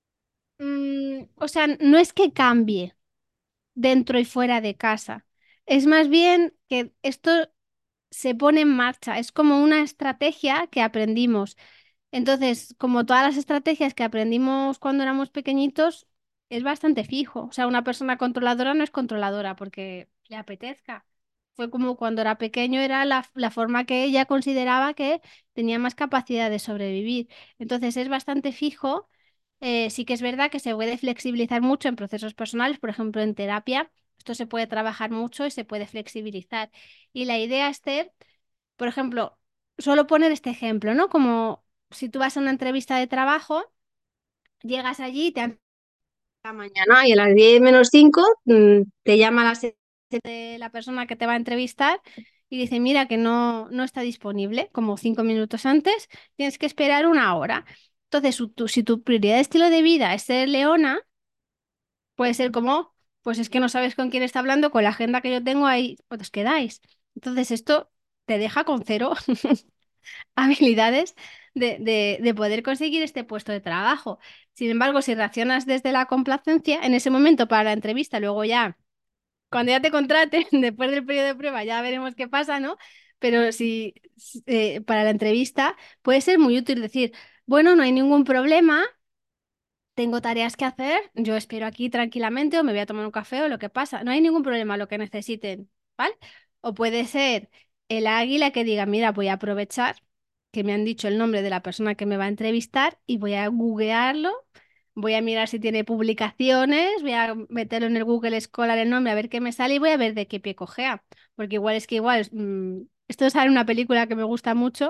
Mm, o sea, no es que cambie dentro y fuera de casa. Es más bien que esto se pone en marcha. Es como una estrategia que aprendimos. Entonces, como todas las estrategias que aprendimos cuando éramos pequeñitos, es bastante fijo. O sea, una persona controladora no es controladora porque le apetezca. Fue como cuando era pequeño, era la, la forma que ella consideraba que tenía más capacidad de sobrevivir. Entonces, es bastante fijo. Eh, sí que es verdad que se puede flexibilizar mucho en procesos personales, por ejemplo, en terapia. Esto se puede trabajar mucho y se puede flexibilizar. Y la idea es ser, por ejemplo, solo poner este ejemplo, ¿no? Como si tú vas a una entrevista de trabajo, llegas allí, te han la mañana y a las diez menos cinco mm, te llama la se- de la persona que te va a entrevistar y dice, mira que no, no está disponible, como cinco minutos antes, tienes que esperar una hora. Entonces, su- tu- si tu prioridad de estilo de vida es ser leona, puede ser como, pues es que no sabes con quién está hablando, con la agenda que yo tengo ahí, pues os quedáis. Entonces, esto te deja con cero habilidades de, de, de poder conseguir este puesto de trabajo. Sin embargo, si reaccionas desde la complacencia, en ese momento para la entrevista, luego ya, cuando ya te contraten, después del periodo de prueba, ya veremos qué pasa, ¿no? Pero si si, eh, para la entrevista puede ser muy útil decir, bueno, no hay ningún problema, tengo tareas que hacer, yo espero aquí tranquilamente o me voy a tomar un café o lo que pasa. No hay ningún problema, lo que necesiten, ¿vale? O puede ser el águila que diga, mira, voy a aprovechar que me han dicho el nombre de la persona que me va a entrevistar y voy a googlearlo, voy a mirar si tiene publicaciones, voy a meterlo en el Google Scholar el nombre a ver qué me sale y voy a ver de qué pie cojea. Porque igual es que igual, mm, esto sale en una película que me gusta mucho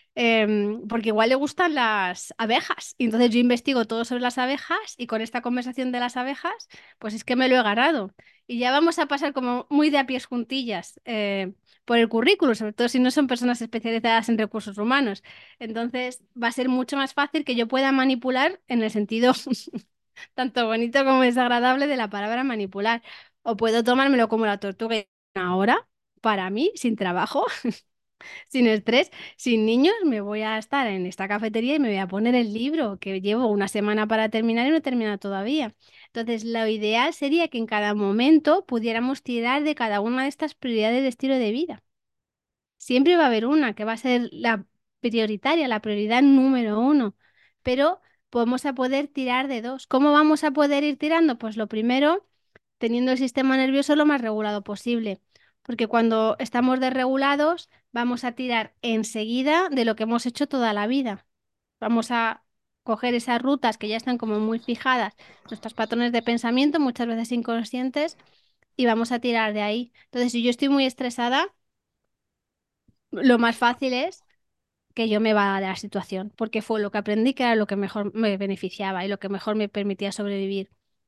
em, porque igual le gustan las abejas. Y entonces yo investigo todo sobre las abejas y con esta conversación de las abejas, pues es que me lo he ganado. Y ya vamos a pasar como muy de a pies juntillas eh, por el currículum, sobre todo si no son personas especializadas en recursos humanos. Entonces va a ser mucho más fácil que yo pueda manipular en el sentido tanto bonito como desagradable de la palabra manipular. O puedo tomármelo como la tortuga y una hora para mí, sin trabajo, sin estrés, sin niños, me voy a estar en esta cafetería y me voy a poner el libro que llevo una semana para terminar y no he terminado todavía. Entonces, lo ideal sería que en cada momento pudiéramos tirar de cada una de estas prioridades de estilo de vida. Siempre va a haber una que va a ser la prioritaria, la prioridad número uno, pero podemos a poder tirar de dos. ¿Cómo vamos a poder ir tirando? Pues lo primero, teniendo el sistema nervioso lo más regulado posible, porque cuando estamos desregulados vamos a tirar enseguida de lo que hemos hecho toda la vida. Vamos a coger esas rutas que ya están como muy fijadas, nuestros patrones de pensamiento, muchas veces inconscientes, y vamos a tirar de ahí. Entonces, si yo estoy muy estresada, lo más fácil es que yo me vaya de la situación, porque fue lo que aprendí que era lo que mejor me beneficiaba y lo que mejor me permitía sobrevivir.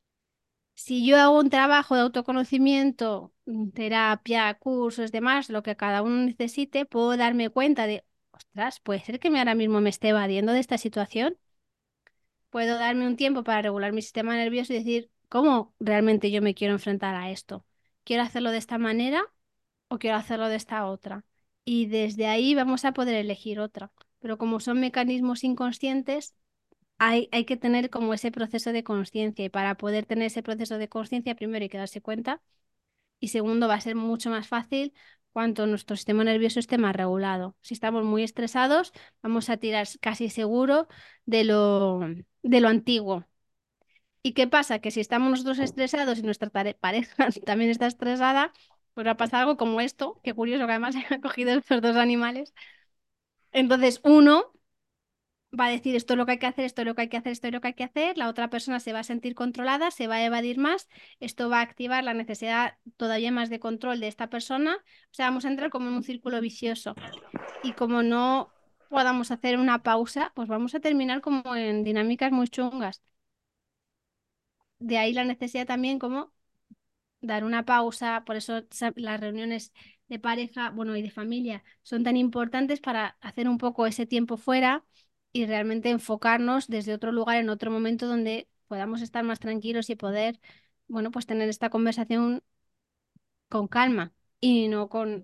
Si yo hago un trabajo de autoconocimiento, mm, terapia, cursos, demás, lo que cada uno necesite, puedo darme cuenta de, ostras, puede ser que me ahora mismo me esté evadiendo de esta situación. Puedo darme un tiempo para regular mi sistema nervioso y decir, ¿cómo realmente yo me quiero enfrentar a esto? ¿Quiero hacerlo de esta manera o quiero hacerlo de esta otra? Y desde ahí vamos a poder elegir otra. Pero como son mecanismos inconscientes, hay, hay que tener como ese proceso de conciencia. Y para poder tener ese proceso de conciencia, primero hay que darse cuenta. Y segundo, va a ser mucho más fácil cuanto nuestro sistema nervioso esté más regulado. Si estamos muy estresados, vamos a tirar casi seguro de lo, de lo antiguo. ¿Y qué pasa? Que si estamos nosotros estresados y nuestra tare- pareja también está estresada, pues va a pasar algo como esto. Qué curioso que además haya cogido estos dos animales. Entonces, uno va a decir esto es lo que hay que hacer, esto es lo que hay que hacer, esto es lo que hay que hacer, la otra persona se va a sentir controlada, se va a evadir más, esto va a activar la necesidad todavía más de control de esta persona, o sea, vamos a entrar como en un círculo vicioso y como no podamos hacer una pausa, pues vamos a terminar como en dinámicas muy chungas. De ahí la necesidad también como dar una pausa, por eso sa- las reuniones de pareja, bueno, y de familia son tan importantes para hacer un poco ese tiempo fuera y realmente enfocarnos desde otro lugar, en otro momento donde podamos estar más tranquilos y poder, bueno, pues tener esta conversación con calma y no con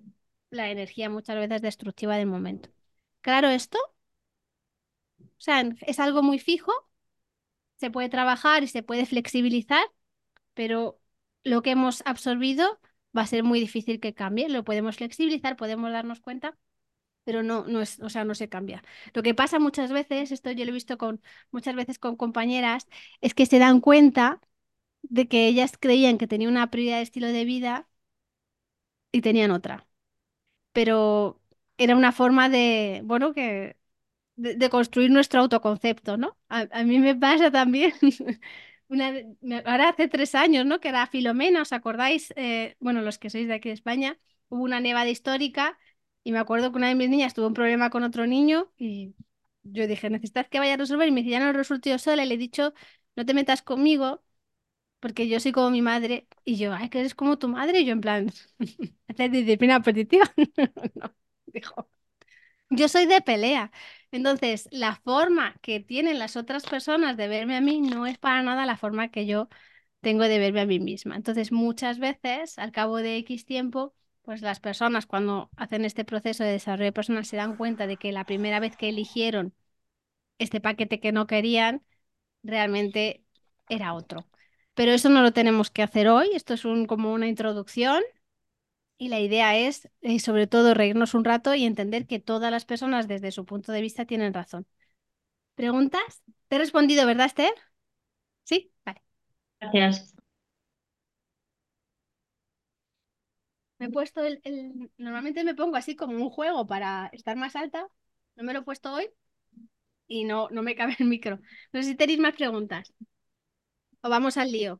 la energía muchas veces destructiva del momento. Claro, esto, o sea, es algo muy fijo, se puede trabajar y se puede flexibilizar, pero lo que hemos absorbido va a ser muy difícil que cambie. Lo podemos flexibilizar, podemos darnos cuenta, pero no, no es, o sea, no se cambia. Lo que pasa muchas veces, esto yo lo he visto con muchas veces con compañeras, es que se dan cuenta de que ellas creían que tenían una prioridad de estilo de vida y tenían otra. Pero era una forma de, bueno, que de, de construir nuestro autoconcepto, ¿no? A, a mí me pasa también. Una, de- me- ahora hace tres años, ¿no? Que era Filomena, ¿os acordáis? Eh, bueno, los que sois de aquí de España, hubo una nevada histórica y me acuerdo que una de mis niñas tuvo un problema con otro niño y yo dije, ¿necesitas que vaya a resolver? Y me dice, ya no lo resuelto yo sola y le he dicho, no te metas conmigo porque yo soy como mi madre. Y yo, ay, que eres como tu madre. Y yo en plan, hacer disciplina positiva. No, dijo. Yo soy de pelea. Entonces, la forma que tienen las otras personas de verme a mí no es para nada la forma que yo tengo de verme a mí misma. Entonces, muchas veces, al cabo de X tiempo, pues las personas cuando hacen este proceso de desarrollo personal se dan cuenta de que la primera vez que eligieron este paquete que no querían, realmente era otro. Pero eso no lo tenemos que hacer hoy. Esto es un, como una introducción. Y la idea es, eh, sobre todo, reírnos un rato y entender que todas las personas desde su punto de vista tienen razón. ¿Preguntas? Te he respondido, ¿verdad, Esther? Sí, vale. Gracias. Me he puesto el, el- Normalmente me pongo así como un juego para estar más alta. No me lo he puesto hoy y no, no me cabe el micro. No sé si tenéis más preguntas. O vamos al lío.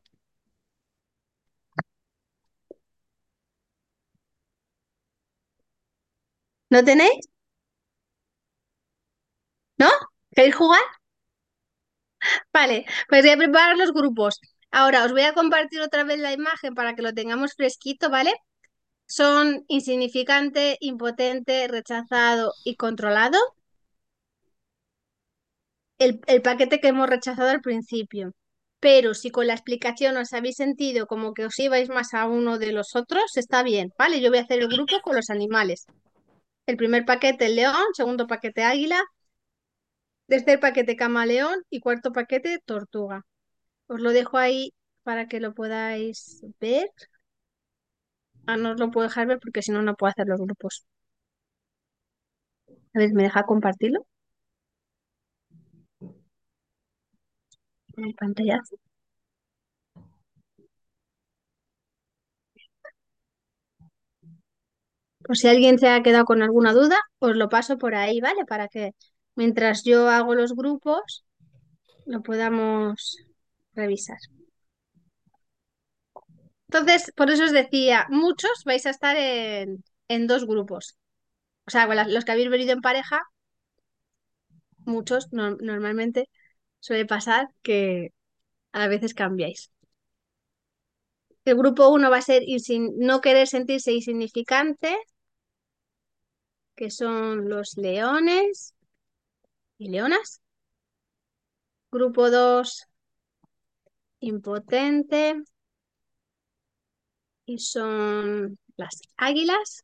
¿No tenéis? ¿No? ¿Queréis jugar? Vale, pues voy a preparar los grupos. Ahora os voy a compartir otra vez la imagen para que lo tengamos fresquito, ¿vale? Son insignificante, impotente, rechazado y controlado. El, el paquete que hemos rechazado al principio. Pero si con la explicación os habéis sentido como que os ibais más a uno de los otros, está bien, ¿vale? Yo voy a hacer el grupo con los animales. El primer paquete, el león, segundo paquete, águila, tercer paquete, camaleón y cuarto paquete, tortuga. Os lo dejo ahí para que lo podáis ver. Ah, no os lo puedo dejar ver porque si no, no puedo hacer los grupos. A ver, ¿me deja compartirlo en pantalla? Por si alguien se ha quedado con alguna duda, os lo paso por ahí, ¿vale? Para que mientras yo hago los grupos, lo podamos revisar. Entonces, por eso os decía, muchos vais a estar en, en dos grupos. O sea, bueno, los que habéis venido en pareja, muchos no- normalmente suele pasar que a veces cambiáis. El grupo uno va a ser insin- no querer sentirse insignificante, que son los leones y leonas. Grupo dos, impotente, y son las águilas.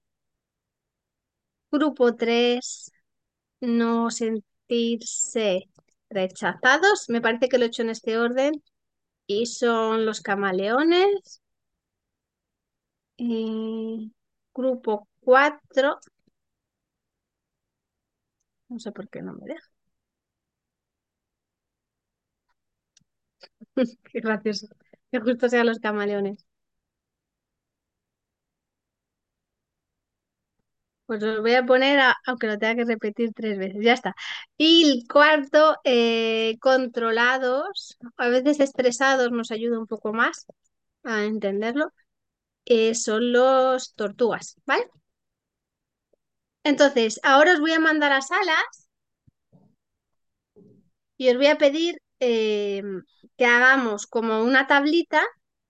Grupo tres, no sentirse rechazados. Me parece que lo he hecho en este orden. Y son los camaleones. Y grupo cuatro, no sé por qué no me deja. Qué gracioso. Que justo sean los camaleones. Pues los voy a poner, a- aunque lo tenga que repetir tres veces. Ya está. Y el cuarto, eh, controlados, a veces estresados nos ayuda un poco más a entenderlo, eh, son los tortugas, ¿vale? Entonces, ahora os voy a mandar a salas y os voy a pedir eh, que hagamos como una tablita.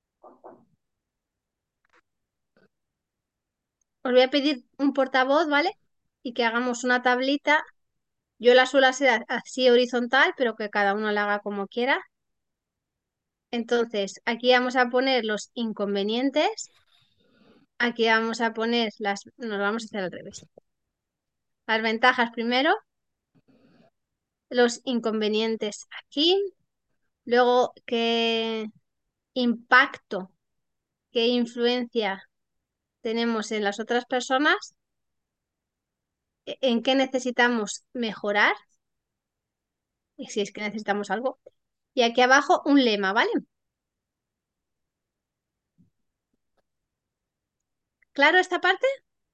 Os voy a pedir un portavoz, ¿vale? Y que hagamos una tablita. Yo la suelo hacer a- así horizontal, pero que cada uno la haga como quiera. Entonces, aquí vamos a poner los inconvenientes. aquí vamos a poner las, nos vamos a hacer al revés. Las ventajas primero, los inconvenientes aquí, luego qué impacto, qué influencia tenemos en las otras personas, e- en qué necesitamos mejorar, y si es que necesitamos algo. Y aquí abajo un lema, ¿vale? ¿Claro esta parte?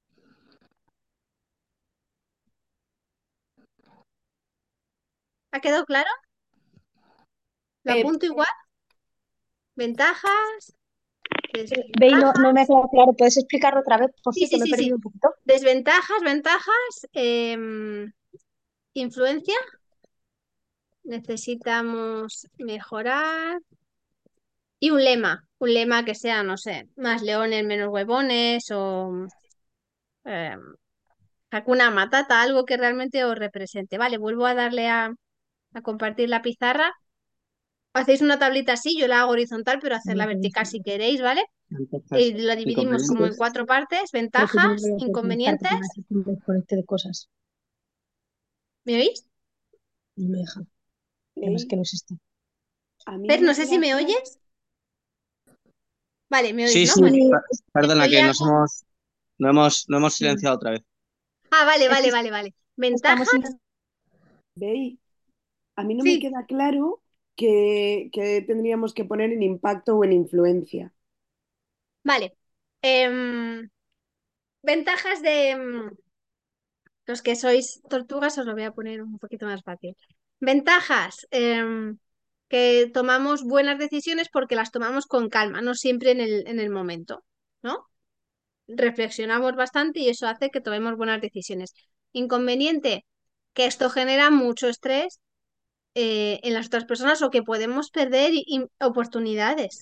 ¿Ha quedado claro? ¿Lo Eh, apunto igual? ¿Ventajas? Bey, no, no me ha ¿Desventajas? quedado claro. ¿Puedes explicarlo otra vez, por Sí, si que sí, me he sí, perdido sí. un poquito? Desventajas, ventajas, em, influencia. Necesitamos mejorar. Y un lema, un lema que sea, no sé, más leones, menos huevones o em, Hakuna Matata, algo que realmente os represente. Vale, vuelvo a darle a, a compartir la pizarra. Hacéis una tablita así, yo la hago horizontal, pero hacerla vertical si queréis, ¿vale? Y Ventajas, la dividimos como en inconvenientes. cuatro partes, Creo que yo no lo ventajas, voy a poder conectar porque me inconvenientes. hace un desconecte de cosas. ¿Me oís? No me deja. Además Bey, que no es esto. a mí no Fer, no me sé si queda me claro. oyes. Vale, me oís, Sí, ¿no? sí, Vale. Sí, per- perdona, Estoy que nos algo... hemos, no hemos, no hemos sí. silenciado otra vez. Ah, vale, Es vale, que vale, vale. estamos Ventajas, sin... Bey, a mí no me sí, queda claro que, que tendríamos que poner en impacto o en influencia. vale. Em, ventajas de... em, los que sois tortugas os lo voy a poner un poquito más fácil. Ventajas, em, que tomamos buenas decisiones porque las tomamos con calma, no siempre en el, en el momento, ¿no? Reflexionamos bastante y eso hace que tomemos buenas decisiones. Inconveniente, que esto genera mucho estrés eh, en las otras personas o que podemos perder i- i- oportunidades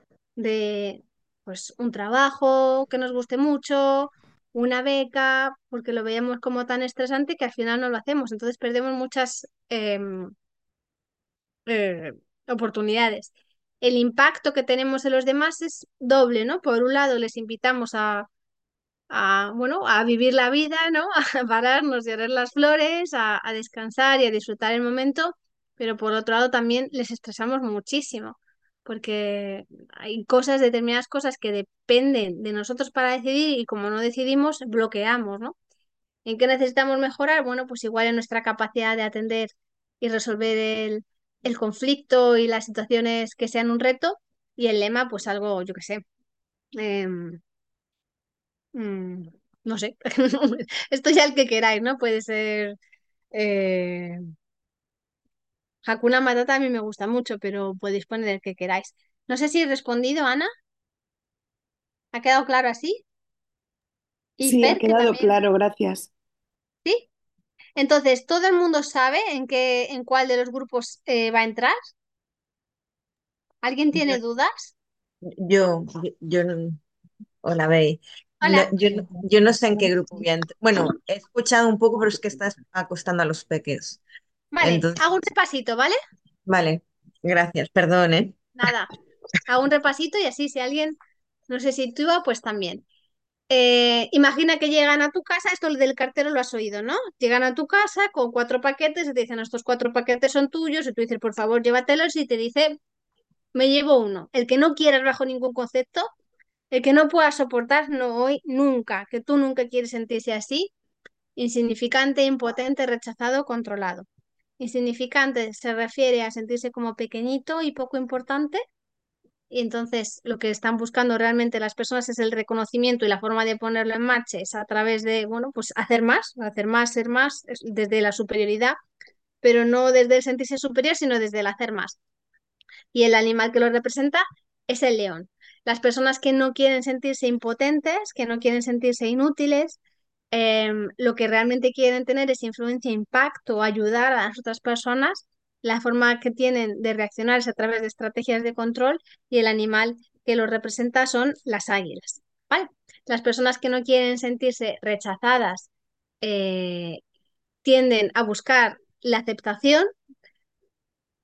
de pues un trabajo que nos guste mucho, una beca, porque lo veíamos como tan estresante que al final no lo hacemos. Entonces perdemos muchas em, eh, oportunidades. El impacto que tenemos en los demás es doble, ¿no? Por un lado, les invitamos a, a, bueno, a vivir la vida, ¿no? A pararnos y a ver las flores, a, a descansar y a disfrutar el momento, pero por otro lado también les estresamos muchísimo, porque hay cosas, determinadas cosas que dependen de nosotros para decidir y como no decidimos, bloqueamos, ¿no? ¿En qué necesitamos mejorar? Bueno, pues igual en nuestra capacidad de atender y resolver el, el conflicto y las situaciones que sean un reto, y el lema, pues algo, yo qué sé. em, Mm, no sé, esto ya el que queráis, ¿no? Puede ser eh... Hakuna Matata, a mí me gusta mucho, pero podéis poner el que queráis. No sé si he respondido, Ana. ¿Ha quedado claro así? Y Sí, ha Fer, que quedado también, claro, gracias. ¿sí? Entonces, ¿todo el mundo sabe en qué, en cuál de los grupos eh, va a entrar? ¿Alguien Yo, tiene dudas? yo, yo, yo no- hola, Bey. No, Hola. yo, no- yo no sé en qué grupo voy a entrar. Bueno, he escuchado un poco, pero es que estás acostando a los peques. Vale, Entonces, hago un repasito, ¿vale? vale, gracias, perdón, ¿eh? Nada, hago un repasito y así si alguien no se sitúa, pues también. Eh, imagina que llegan a tu casa, esto del cartero lo has oído, ¿no? Llegan a tu casa con cuatro paquetes y te dicen, estos cuatro paquetes son tuyos, y tú dices, por favor, llévatelos, y te dice, me llevo uno. El que no quieras bajo ningún concepto, el que no puedas soportar, no hoy, nunca, que tú nunca quieres sentirse así, insignificante, impotente, rechazado, controlado. Insignificante se refiere a sentirse como pequeñito y poco importante. Y entonces lo que están buscando realmente las personas es el reconocimiento y la forma de ponerlo en marcha es a través de, bueno, pues hacer más, hacer más, ser más, es desde la superioridad, pero no desde el sentirse superior, sino desde el hacer más. Y el animal que lo representa es el león. Las personas que no quieren sentirse impotentes, que no quieren sentirse inútiles, em, lo que realmente quieren tener es influencia, impacto, ayudar a las otras personas. La forma que tienen de reaccionar es a través de estrategias de control y el animal que lo representa son las águilas. ¿Vale? Las personas que no quieren sentirse rechazadas eh, tienden a buscar la aceptación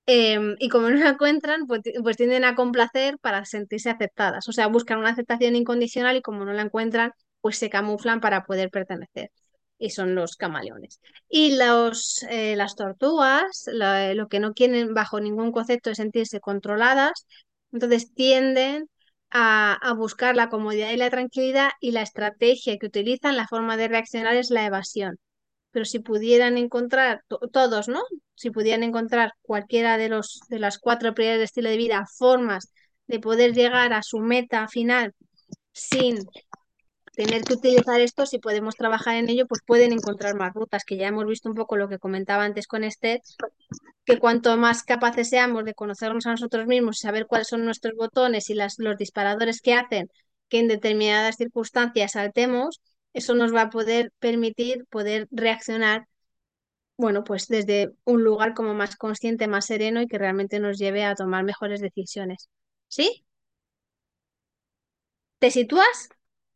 Em, y como no la encuentran, pues, ti- pues tienden a complacer para sentirse aceptadas. O sea, buscan una aceptación incondicional y como no la encuentran, pues se camuflan para poder pertenecer. Y son los camaleones. Y los, eh, las tortugas, la- lo que no quieren bajo ningún concepto es sentirse controladas, entonces tienden a, a buscar la comodidad y la tranquilidad y la estrategia que utilizan, la forma de reaccionar es la evasión. Pero si pudieran encontrar, to- todos, ¿no? Si pudieran encontrar cualquiera de los de las cuatro prioridades de estilo de vida, formas de poder llegar a su meta final sin tener que utilizar esto, si podemos trabajar en ello, pues pueden encontrar más rutas, que ya hemos visto un poco lo que comentaba antes con Esther, que cuanto más capaces seamos de conocernos a nosotros mismos y saber cuáles son nuestros botones y las, los disparadores que hacen que en determinadas circunstancias saltemos, eso nos va a poder permitir poder reaccionar, bueno, pues desde un lugar como más consciente, más sereno y que realmente nos lleve a tomar mejores decisiones. ¿Sí? ¿Te sitúas?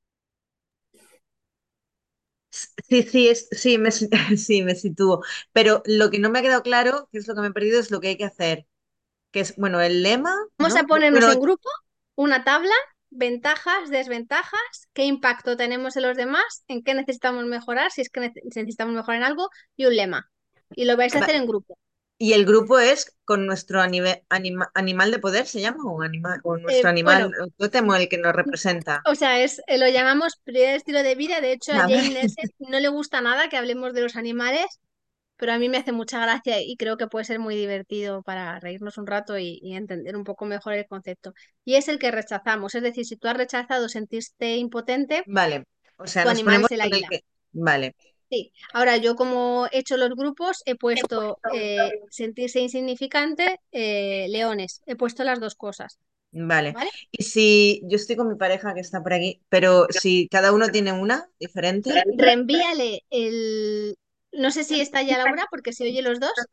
Sí, sí, es, sí, me, si- sí, me sitúo. Pero lo que no me ha quedado claro, que es lo que me he perdido, es lo que hay que hacer. Que es, bueno, el lema, Vamos a ¿no? ponernos Bueno, en grupo, una tabla, ventajas, desventajas, qué impacto tenemos en los demás, en qué necesitamos mejorar, si es que nece- si necesitamos mejorar en algo, y un lema. Y lo vais a va- hacer en grupo. y el grupo es con nuestro anime- anima- animal de poder, ¿se llama? O, anima- o nuestro Eh, animal bueno, o tótem, o el que nos representa. o sea, es, eh, lo llamamos prioridad de estilo de vida. De hecho, a A ver, Jane Nelson no le gusta nada que hablemos de los animales, pero a mí me hace mucha gracia y creo que puede ser muy divertido para reírnos un rato y, y entender un poco mejor el concepto. Y es el que rechazamos, es decir, si tú has rechazado sentirte impotente, vale. O sea, tu nos animal ponemos es el con el águila. que. Vale, Sí, ahora yo como he hecho los grupos, he puesto eh, sentirse insignificante, eh, leones, he puesto las dos cosas, vale. ¿vale? Y si yo estoy con mi pareja que está por aquí, pero si cada uno tiene una diferente, Reenvíale el... No sé si está ya Laura porque se oye los dos.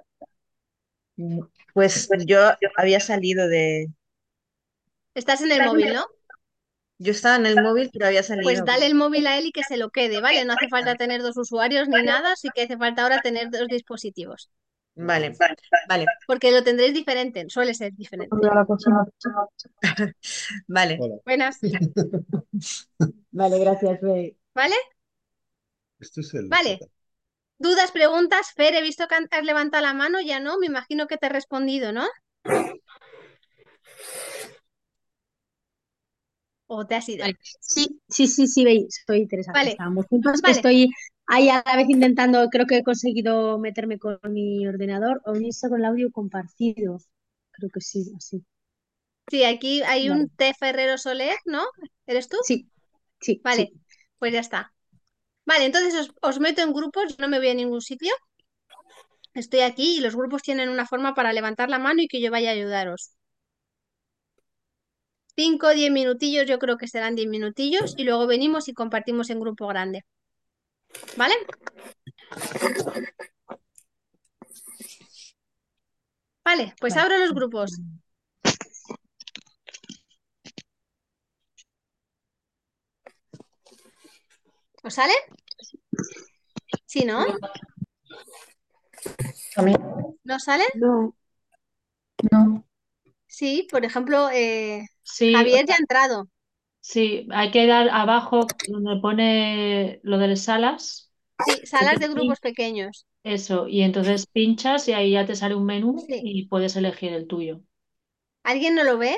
pues yo había salido de. Estás en el móvil, ¿no? Yo estaba en el móvil, pero había Pues salido. dale el móvil a él y que se lo quede, ¿vale? No hace falta tener dos usuarios ni nada, sí que hace falta ahora tener dos dispositivos, Vale, vale, porque lo tendréis diferente, suele ser diferente. Voy a la cocina. vale. Hola. Buenas, Vale, gracias, Rey. ¿vale? Esto es el Vale. Z. ¿Dudas, preguntas? Fer, he visto que has levantado la mano, ya no, me imagino que te he respondido, ¿no? ¿O te has ido? Vale. Sí, sí, sí, sí, veis, soy Teresa, que Vale, estábamos juntos. vale. Estoy ahí a la vez intentando, creo que he conseguido meterme con mi ordenador o unirse con el audio compartido. Creo que sí, así. Sí, aquí hay Vale. un T. Ferrero Soler, ¿no? ¿Eres tú? Sí, sí, Vale, sí. pues ya está. Vale, entonces os, os meto en grupos, yo no me voy a ningún sitio. Estoy aquí y los grupos tienen una forma para levantar la mano y que yo vaya a ayudaros. Cinco o diez minutillos, yo creo que serán diez minutillos y luego venimos y compartimos en grupo grande. ¿Vale? Vale, pues Vale. abro los grupos. ¿Os sale? Sí, ¿no? A mí ¿No sale? No, no. Sí, por ejemplo, eh, Sí, o Javier ya sea, ha entrado. sí, hay que dar abajo donde pone lo de las salas. Sí, Hay salas que de pin- grupos pequeños. Eso, y entonces pinchas y ahí ya te sale un menú Sí. y puedes elegir el tuyo. ¿Alguien no lo ve?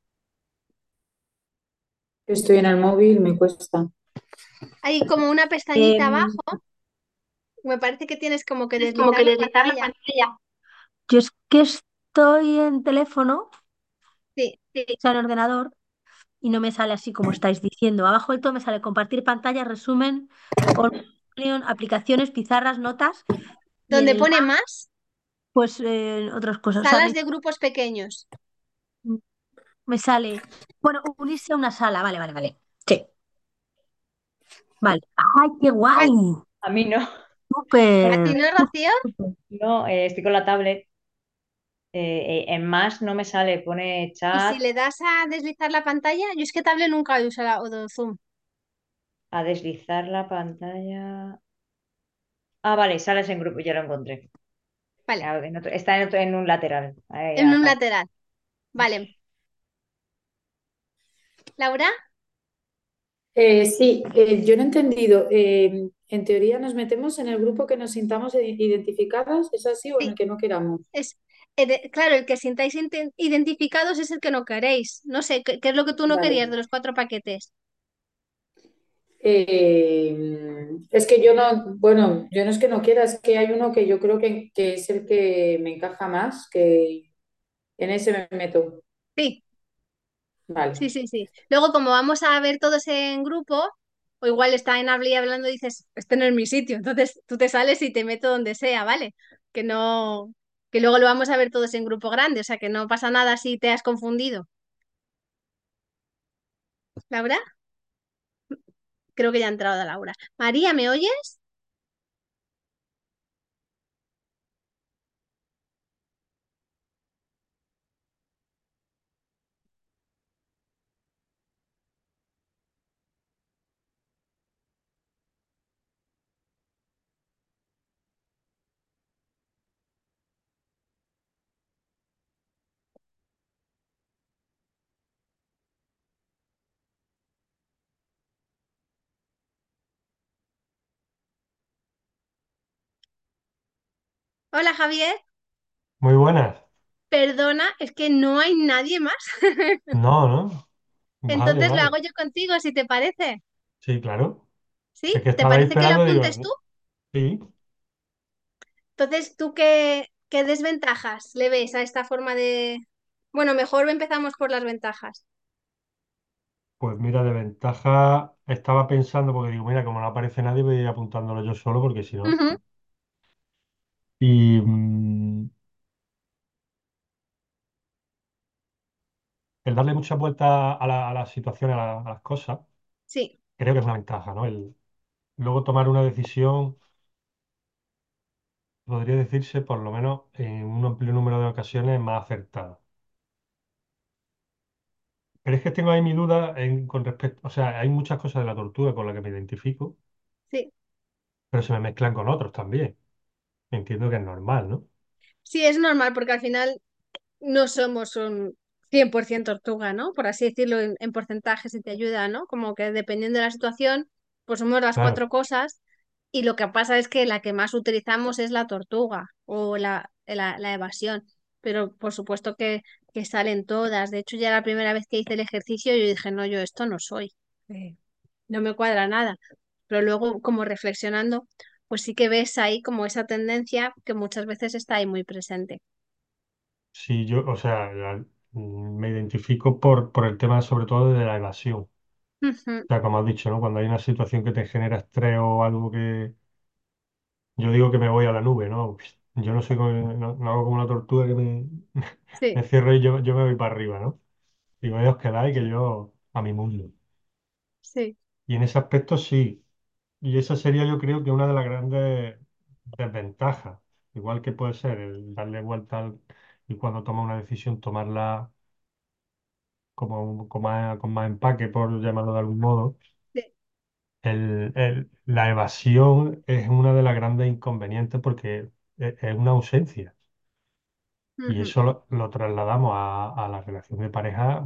Estoy en el móvil, me cuesta. Hay como una pestañita Em, abajo. Me parece que tienes como que es como que deslizar la deslizar la pantalla. pantalla. Yo es que estoy en teléfono, Sí, o sea, en ordenador, y no me sale así como estáis diciendo. Abajo del todo me sale compartir pantalla, resumen, opinión, aplicaciones, pizarras, notas, y en donde el pone más, más, pues eh, otras cosas. O sea, salas me, de grupos pequeños. me sale, bueno, unirse a una sala, vale, vale, vale. Sí, vale. ¡Ay, qué guay! Vale. A mí no, ¿A ti Súper, no, Rocío? súper. no, eh, estoy con la tablet. Eh, eh, en más no me sale, pone Y si chat, le das a deslizar la pantalla, yo es que tablet nunca he usado o Zoom. a deslizar la pantalla. Ah, vale, sales en grupo, ya lo encontré. Vale, Claro, en otro- está en, otro- en un lateral. Ahí en ya, un vale. lateral. Vale. Laura, Eh, sí, eh, yo no he entendido. Eh, en teoría nos metemos en el grupo que nos sintamos i- identificadas, ¿es así? O en el sí, que no queramos. es, eh, de- claro, el que sintáis inte- identificados es el que no queréis. No sé, ¿qué, qué es lo que tú no querías Vale. de los cuatro paquetes? Eh, es que yo no, bueno, yo no es que no quiera, es que hay uno que yo creo que, que es el que me encaja más, que en ese me meto. Sí, sí, Vale. sí, sí. Luego, como vamos a ver todos en grupo, o igual está en habla y hablando y dices, este no es mi sitio, entonces tú te sales y te meto donde sea, ¿vale? Que no, que luego lo vamos a ver todos en grupo grande, o sea que no pasa nada si te has confundido. Laura, creo que ya ha entrado Laura. María, ¿me oyes? Hola, Javier. Muy buenas. Perdona, es que no hay nadie más. No, ¿no? Vale, Entonces lo hago vale. yo contigo, si te parece. Sí, claro. ¿Sí? Es que ¿Te estaba ahí parece que lo esperando, apuntes tú? digo, sí, Entonces, ¿tú qué, qué desventajas le ves a esta forma de... Bueno, mejor empezamos por las ventajas. pues mira, de ventaja estaba pensando, porque digo, mira, como no aparece nadie, voy a ir apuntándolo yo solo, porque si no. Ujú, Y mm, el darle mucha vuelta a la, a la situación, a, la- a las cosas, sí, creo que es una ventaja, ¿no? El luego tomar una decisión, podría decirse, por lo menos en un amplio número de ocasiones, más acertada. Pero es que tengo ahí mi duda en- con respecto, o sea, hay muchas cosas de la tortuga con las que me identifico, sí. pero se me mezclan con otros también. Entiendo que es normal, ¿no? Sí, es normal porque al final no somos un cien por ciento tortuga, ¿no? Por así decirlo, en, en porcentaje si te ayuda, ¿no? Como que dependiendo de la situación, pues somos las cuatro Claro, cosas y lo que pasa es que la que más utilizamos es la tortuga o la, la, la evasión. Pero por supuesto que, que salen todas. De hecho, ya la primera vez que hice el ejercicio yo dije, no, yo esto no soy. Eh, no me cuadra nada. Pero luego, como reflexionando, pues sí que ves ahí como esa tendencia que muchas veces está ahí muy presente. si yo, o sea, la- mm, me identifico por, por el tema sobre todo de la evasión. O Ujú, sea, como has dicho, ¿no? Cuando hay una situación que te genera estrés o algo que yo digo que me voy a la nube, ¿no? Yo no soy como- no, no hago como una tortuga que me, me sí, cierro y yo, yo me voy para arriba, ¿no? Digo, ahí os quedáis que yo a mi mundo. sí. Y en ese aspecto sí. Y esa sería yo creo que una de las grandes desventajas. Igual que puede ser el darle vuelta al- y cuando toma una decisión tomarla como, con más, con más empaque, por llamarlo de algún modo. Sí. El- el- la evasión es una de las grandes inconvenientes porque es, es una ausencia. Y Ujú, eso lo, lo trasladamos a, a la relación de pareja,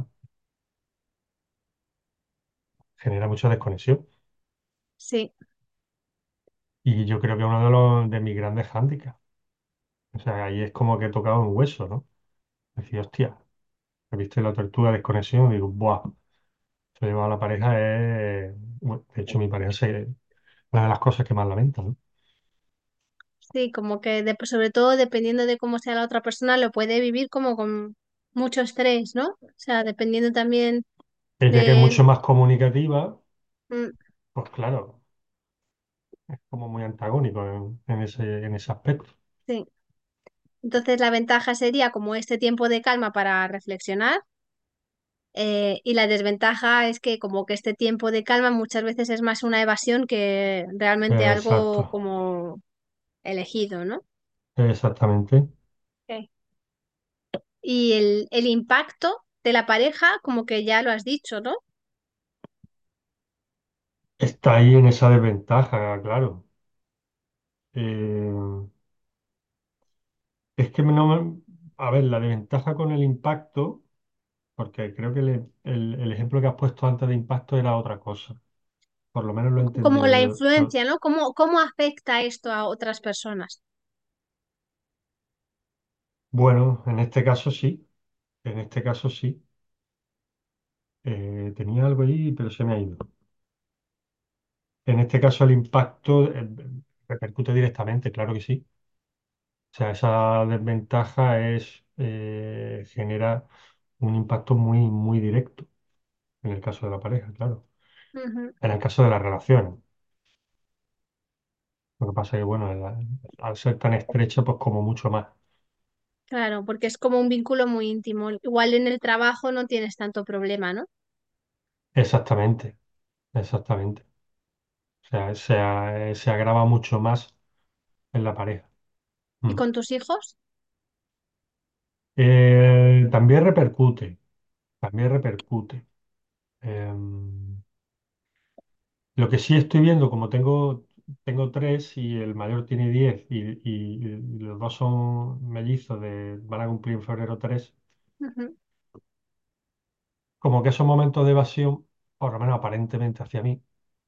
genera mucha desconexión. sí. Y yo creo que es uno de los de mis grandes hándicaps. O sea, ahí es como que he tocado un hueso, ¿no? Decir, hostia, he visto la tortuga de desconexión y digo, ¡buah! Se lleva a la pareja es... bueno, de hecho, mi pareja es una de las cosas que más lamenta, ¿no? Sí, como que de- sobre todo dependiendo de cómo sea la otra persona, lo puede vivir como con mucho estrés, ¿no? O sea, dependiendo también Ella que es de... mucho más comunicativa, mm, pues claro, es como muy antagónico en, en ese, en ese aspecto. sí. Entonces la ventaja sería como este tiempo de calma para reflexionar eh, y la desventaja es que como que este tiempo de calma muchas veces es más una evasión que realmente algo Exacto, como elegido, ¿no? exactamente. Ok. Y el, el impacto de la pareja, como que ya lo has dicho, ¿no? Está ahí en esa desventaja, claro. Eh, Es que no me- a ver, la desventaja con el impacto, porque creo que le- el, el ejemplo que has puesto antes de impacto era otra cosa. Por lo menos lo he Como entendido la yo. Yo- influencia, ¿no? ¿Cómo, cómo afecta esto a otras personas? Bueno, en este caso sí. En este caso sí. Eh, tenía algo ahí, pero se me ha ido. En este caso el impacto eh, repercute directamente, claro que sí. O sea, esa desventaja es eh, genera un impacto muy, muy directo en el caso de la pareja, claro. Ujú. En el caso de las relaciones. Lo que pasa es que, bueno, la- al ser tan estrecha, pues como mucho más. Claro, porque es como un vínculo muy íntimo. Igual en el trabajo no tienes tanto problema, ¿no? Exactamente, exactamente. O sea, se, a- se agrava mucho más en la pareja. ¿Y Mm. con tus hijos? Eh, también repercute, también repercute. Em, lo que sí estoy viendo, como tengo, tengo tres y el mayor tiene diez y, y- y los dos son mellizos, de, van a cumplir en febrero tres, Ujú, como que esos momentos de evasión, por lo menos aparentemente hacia mí,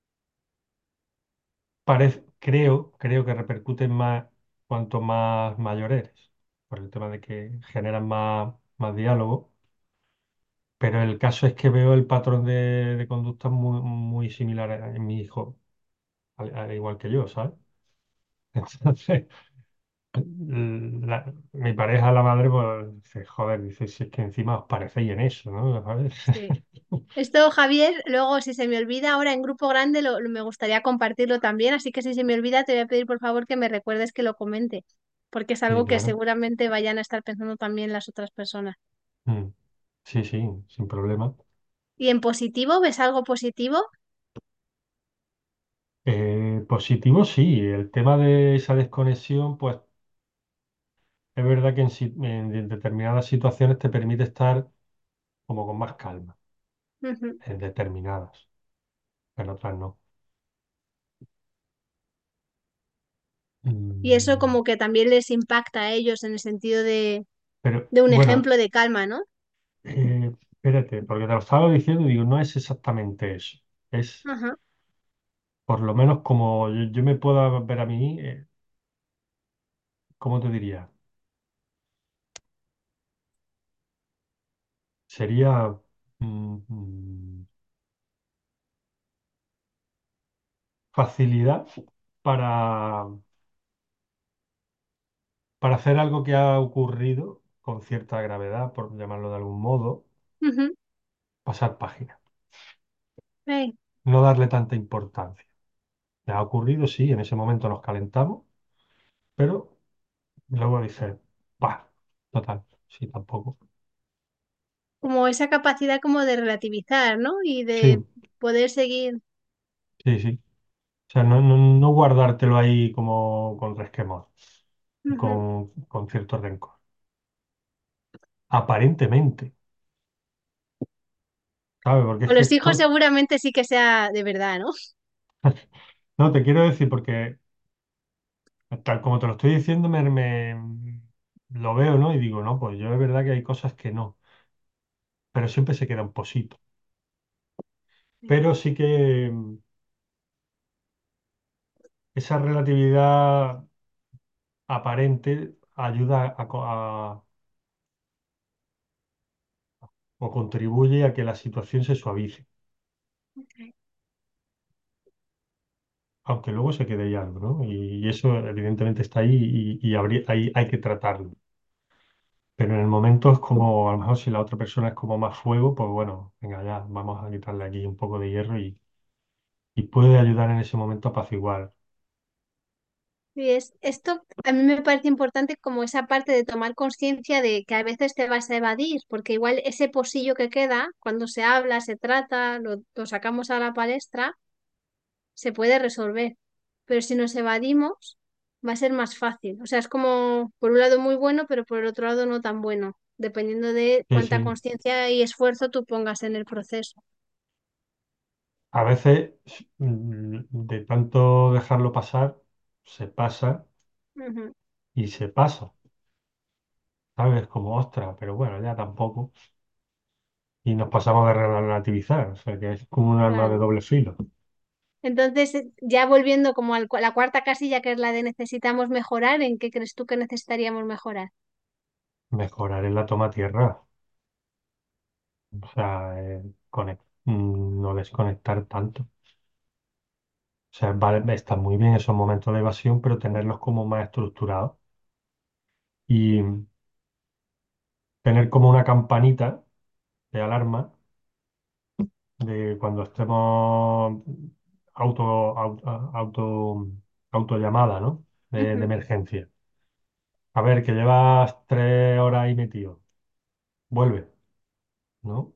parece, creo, creo que repercuten más cuanto más mayor eres, por el tema de que generan más, más diálogo, pero el caso es que veo el patrón de, de conducta muy, muy similar en mi hijo, al, al igual que yo, ¿sabes? Entonces, la- mi pareja, la madre, pues dice, joder, dice, si es que encima os parecéis en eso, ¿no? ¿Sabes? sí. Esto, Javier, luego si se me olvida ahora en grupo grande lo, lo- me gustaría compartirlo también, así que si se me olvida te voy a pedir por favor que me recuerdes que lo comente, porque es Sí, algo que claro. seguramente vayan a estar pensando también las otras personas. Mm. Sí, sí, sin problema. ¿Y en positivo ves algo positivo? Eh, positivo, sí. El tema de esa desconexión, pues es verdad que en, si- en determinadas situaciones te permite estar como con más calma, Ujú. en determinadas, pero otras no. Y eso Mm, como que también les impacta a ellos en el sentido de, Pero de un bueno, ejemplo de calma, ¿no? eh, espérate, porque te lo estaba diciendo y digo, no es exactamente eso. Es Ajá. por lo menos como yo, yo me puedo ver a mí, eh, ¿cómo te diría? Sería mm, mm, facilidad para, para hacer algo que ha ocurrido con cierta gravedad, por llamarlo de algún modo, Ujú. pasar página, Ey, no darle tanta importancia. Ya ha ocurrido, sí, en ese momento nos calentamos, pero luego dices, bah, total, sí, tampoco. como esa capacidad como de relativizar, ¿no? Y de Sí, poder seguir. sí, sí. O sea, no, no, no guardártelo ahí como con resquemor, Ujú. con, con cierto rencor. Aparentemente, ¿sabes? Porque es Con que los hijos esto, seguramente sí que sea de verdad, ¿no? no, te quiero decir porque tal como te lo estoy diciendo, me, me- lo veo, ¿no? Y digo, no, pues yo es verdad que hay cosas que no, pero siempre se queda un posito. Pero sí que mm, esa relatividad aparente ayuda a, co- a- o contribuye a que la situación se suavice, aunque luego se quede ahí algo, ¿no? Y, y eso evidentemente está ahí y, y habría- ahí hay que tratarlo. Pero en el momento es como, a lo mejor si la otra persona es como más fuego, pues bueno, venga ya, vamos a quitarle aquí un poco de hierro y, y puede ayudar en ese momento a apaciguar. Y es, esto a mí me parece importante como esa parte de tomar conciencia de que a veces te vas a evadir, porque igual ese posillo que queda, cuando se habla, se trata, lo, lo sacamos a la palestra, se puede resolver. Pero si nos evadimos, va a ser más fácil. O sea, es como por un lado muy bueno, pero por el otro lado no tan bueno, dependiendo de Sí, cuánta sí. conciencia y esfuerzo tú pongas en el proceso. A veces mm, de tanto dejarlo pasar, se pasa Ujú. y se pasa. ¿sabes? Como ostra, pero bueno, ya tampoco. Y nos pasamos de relativizar, o sea que es como un arma de Claro. doble filo. Entonces, eh, ya volviendo como a la cuarta casilla, que es la de necesitamos mejorar, ¿en qué crees tú que necesitaríamos mejorar? Mejorar en la toma tierra, o sea, eh, conec- mm, no desconectar tanto. O sea, vale, está muy bien esos momentos de evasión, pero tenerlos como más estructurados y tener como una campanita de alarma de cuando estemos auto, auto, auto, autollamada, ¿no? De, de Ujú. emergencia. A ver, que llevas tres horas ahí metido. Vuelve, ¿no?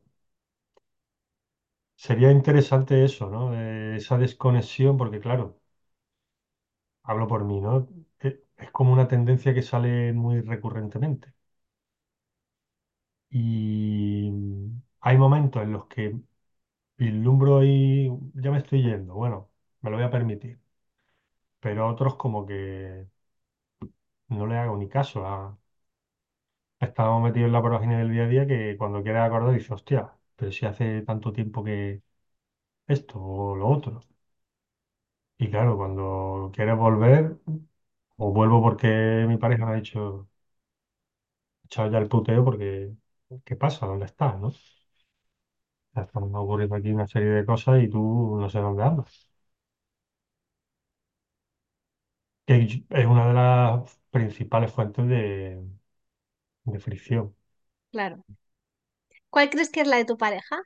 Sería interesante eso, ¿no? Eh, esa desconexión, porque claro, hablo por mí, ¿no? Eh, Es como una tendencia que sale muy recurrentemente. Y hay momentos en los que vislumbro y ya me estoy yendo, bueno, me lo voy a permitir. Pero otros como que no le hago ni caso. A... Estamos metidos en la vorágine del día a día que cuando quieres acordar dices, hostia, pero si hace tanto tiempo que esto o lo otro. Y claro, cuando quieres volver, o vuelvo porque mi pareja me ha dicho, echado ya el puteo porque, ¿qué pasa? ¿Dónde estás? ¿No? Ya están ocurriendo aquí una serie de cosas y tú no sé dónde andas. Que es una de las principales fuentes de, de fricción. Claro. ¿Cuál crees que es la de tu pareja?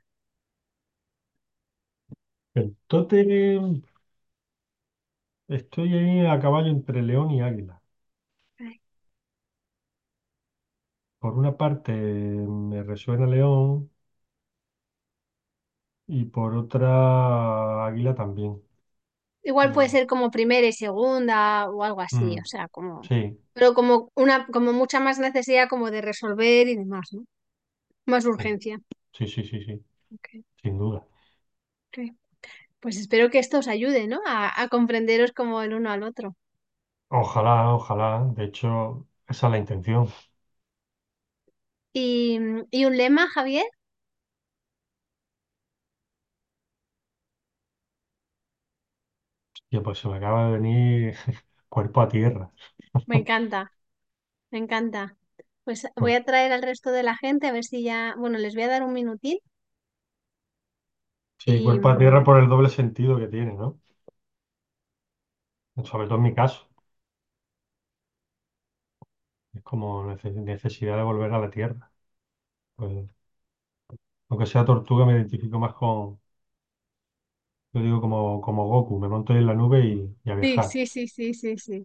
El tótem, estoy ahí a caballo entre león y águila. Ay. Por una parte me resuena león y por otra águila también. Igual puede Mm, ser como primera y segunda o algo así, o mm, sea, como, sí, pero como una, como mucha más necesidad como de resolver y demás, ¿no? Más sí, urgencia. sí, sí, sí, sí, Ok, sin duda. ok. Pues espero que esto os ayude, ¿no? A, a comprenderos como el uno al otro. Ojalá, ojalá. De hecho, esa es la intención. Y, y un lema, Javier, Y pues se me acaba de venir cuerpo a tierra. me encanta, me encanta. Pues voy Bueno, a traer al resto de la gente a ver si ya, bueno, les voy a dar un minutín sí, y cuerpo a tierra por el doble sentido que tiene, ¿no? Sobre todo en mi caso. Es como nece- necesidad de volver a la tierra. Pues, aunque sea tortuga, me identifico más con, yo digo como, como Goku, me monto en la nube y, y a sí, viajar. sí, sí, sí, sí, sí.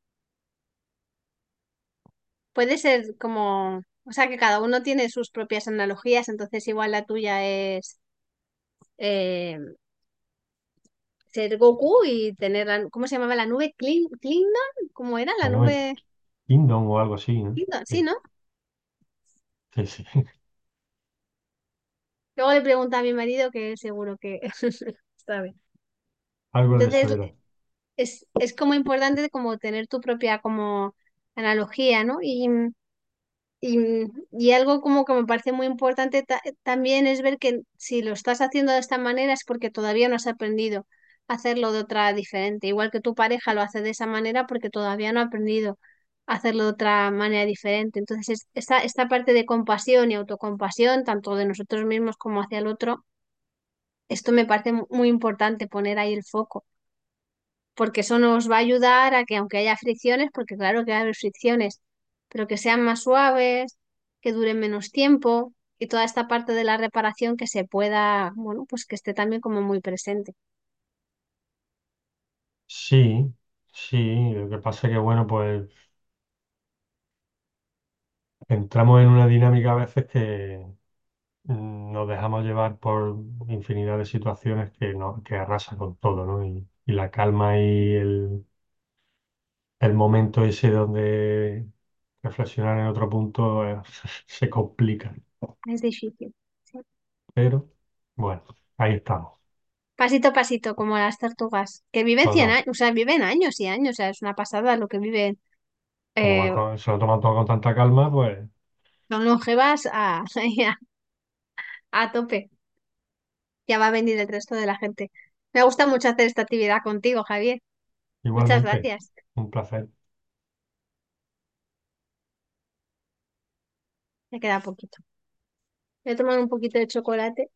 Puede ser como, o sea, que cada uno tiene sus propias analogías, entonces igual la tuya es eh, ser Goku y tener la, ¿cómo se llamaba la nube? Klin- ¿Klingon? ¿Cómo era la La nube nube? Kingdom o algo así, ¿no? Klingon, sí, Sí, ¿no? sí, sí. Luego le pregunta a mi marido que seguro que está bien. Algo de eso Entonces era. es, es como importante como tener tu propia como analogía, ¿no? Y, y, y algo como que me parece muy importante ta- también es ver que si lo estás haciendo de esta manera es porque todavía no has aprendido a hacerlo de otra diferente. Igual que tu pareja lo hace de esa manera porque todavía no ha aprendido a hacerlo de otra manera diferente. Entonces, es- esta, esta parte de compasión y autocompasión, tanto de nosotros mismos como hacia el otro, esto me parece mu- muy importante poner ahí el foco, porque eso nos va a ayudar a que aunque haya fricciones, porque claro que va a haber fricciones, pero que sean más suaves, que duren menos tiempo y toda esta parte de la reparación que se pueda, bueno, pues que esté también como muy presente. Sí, sí. Lo que pasa es que, bueno, pues entramos en una dinámica a veces que mm, nos dejamos llevar por infinidad de situaciones que, no, que arrasa con todo, ¿no? Y, y la calma y el, el momento ese donde reflexionar en otro punto eh, se complica. Es difícil. Sí. Pero bueno, ahí estamos. Pasito a pasito, como las tortugas, que viven cien Todo. años, o sea, viven años y años, o sea, es una pasada lo que viven. Como van Eh, con- se lo toman todo con tanta calma, pues Son longevas a, a, a tope. Ya va a venir el resto de la gente. Me gusta mucho hacer esta actividad contigo, Javier. Muchas Igualmente, gracias. un placer. Me queda poquito. Voy a tomar un poquito de chocolate.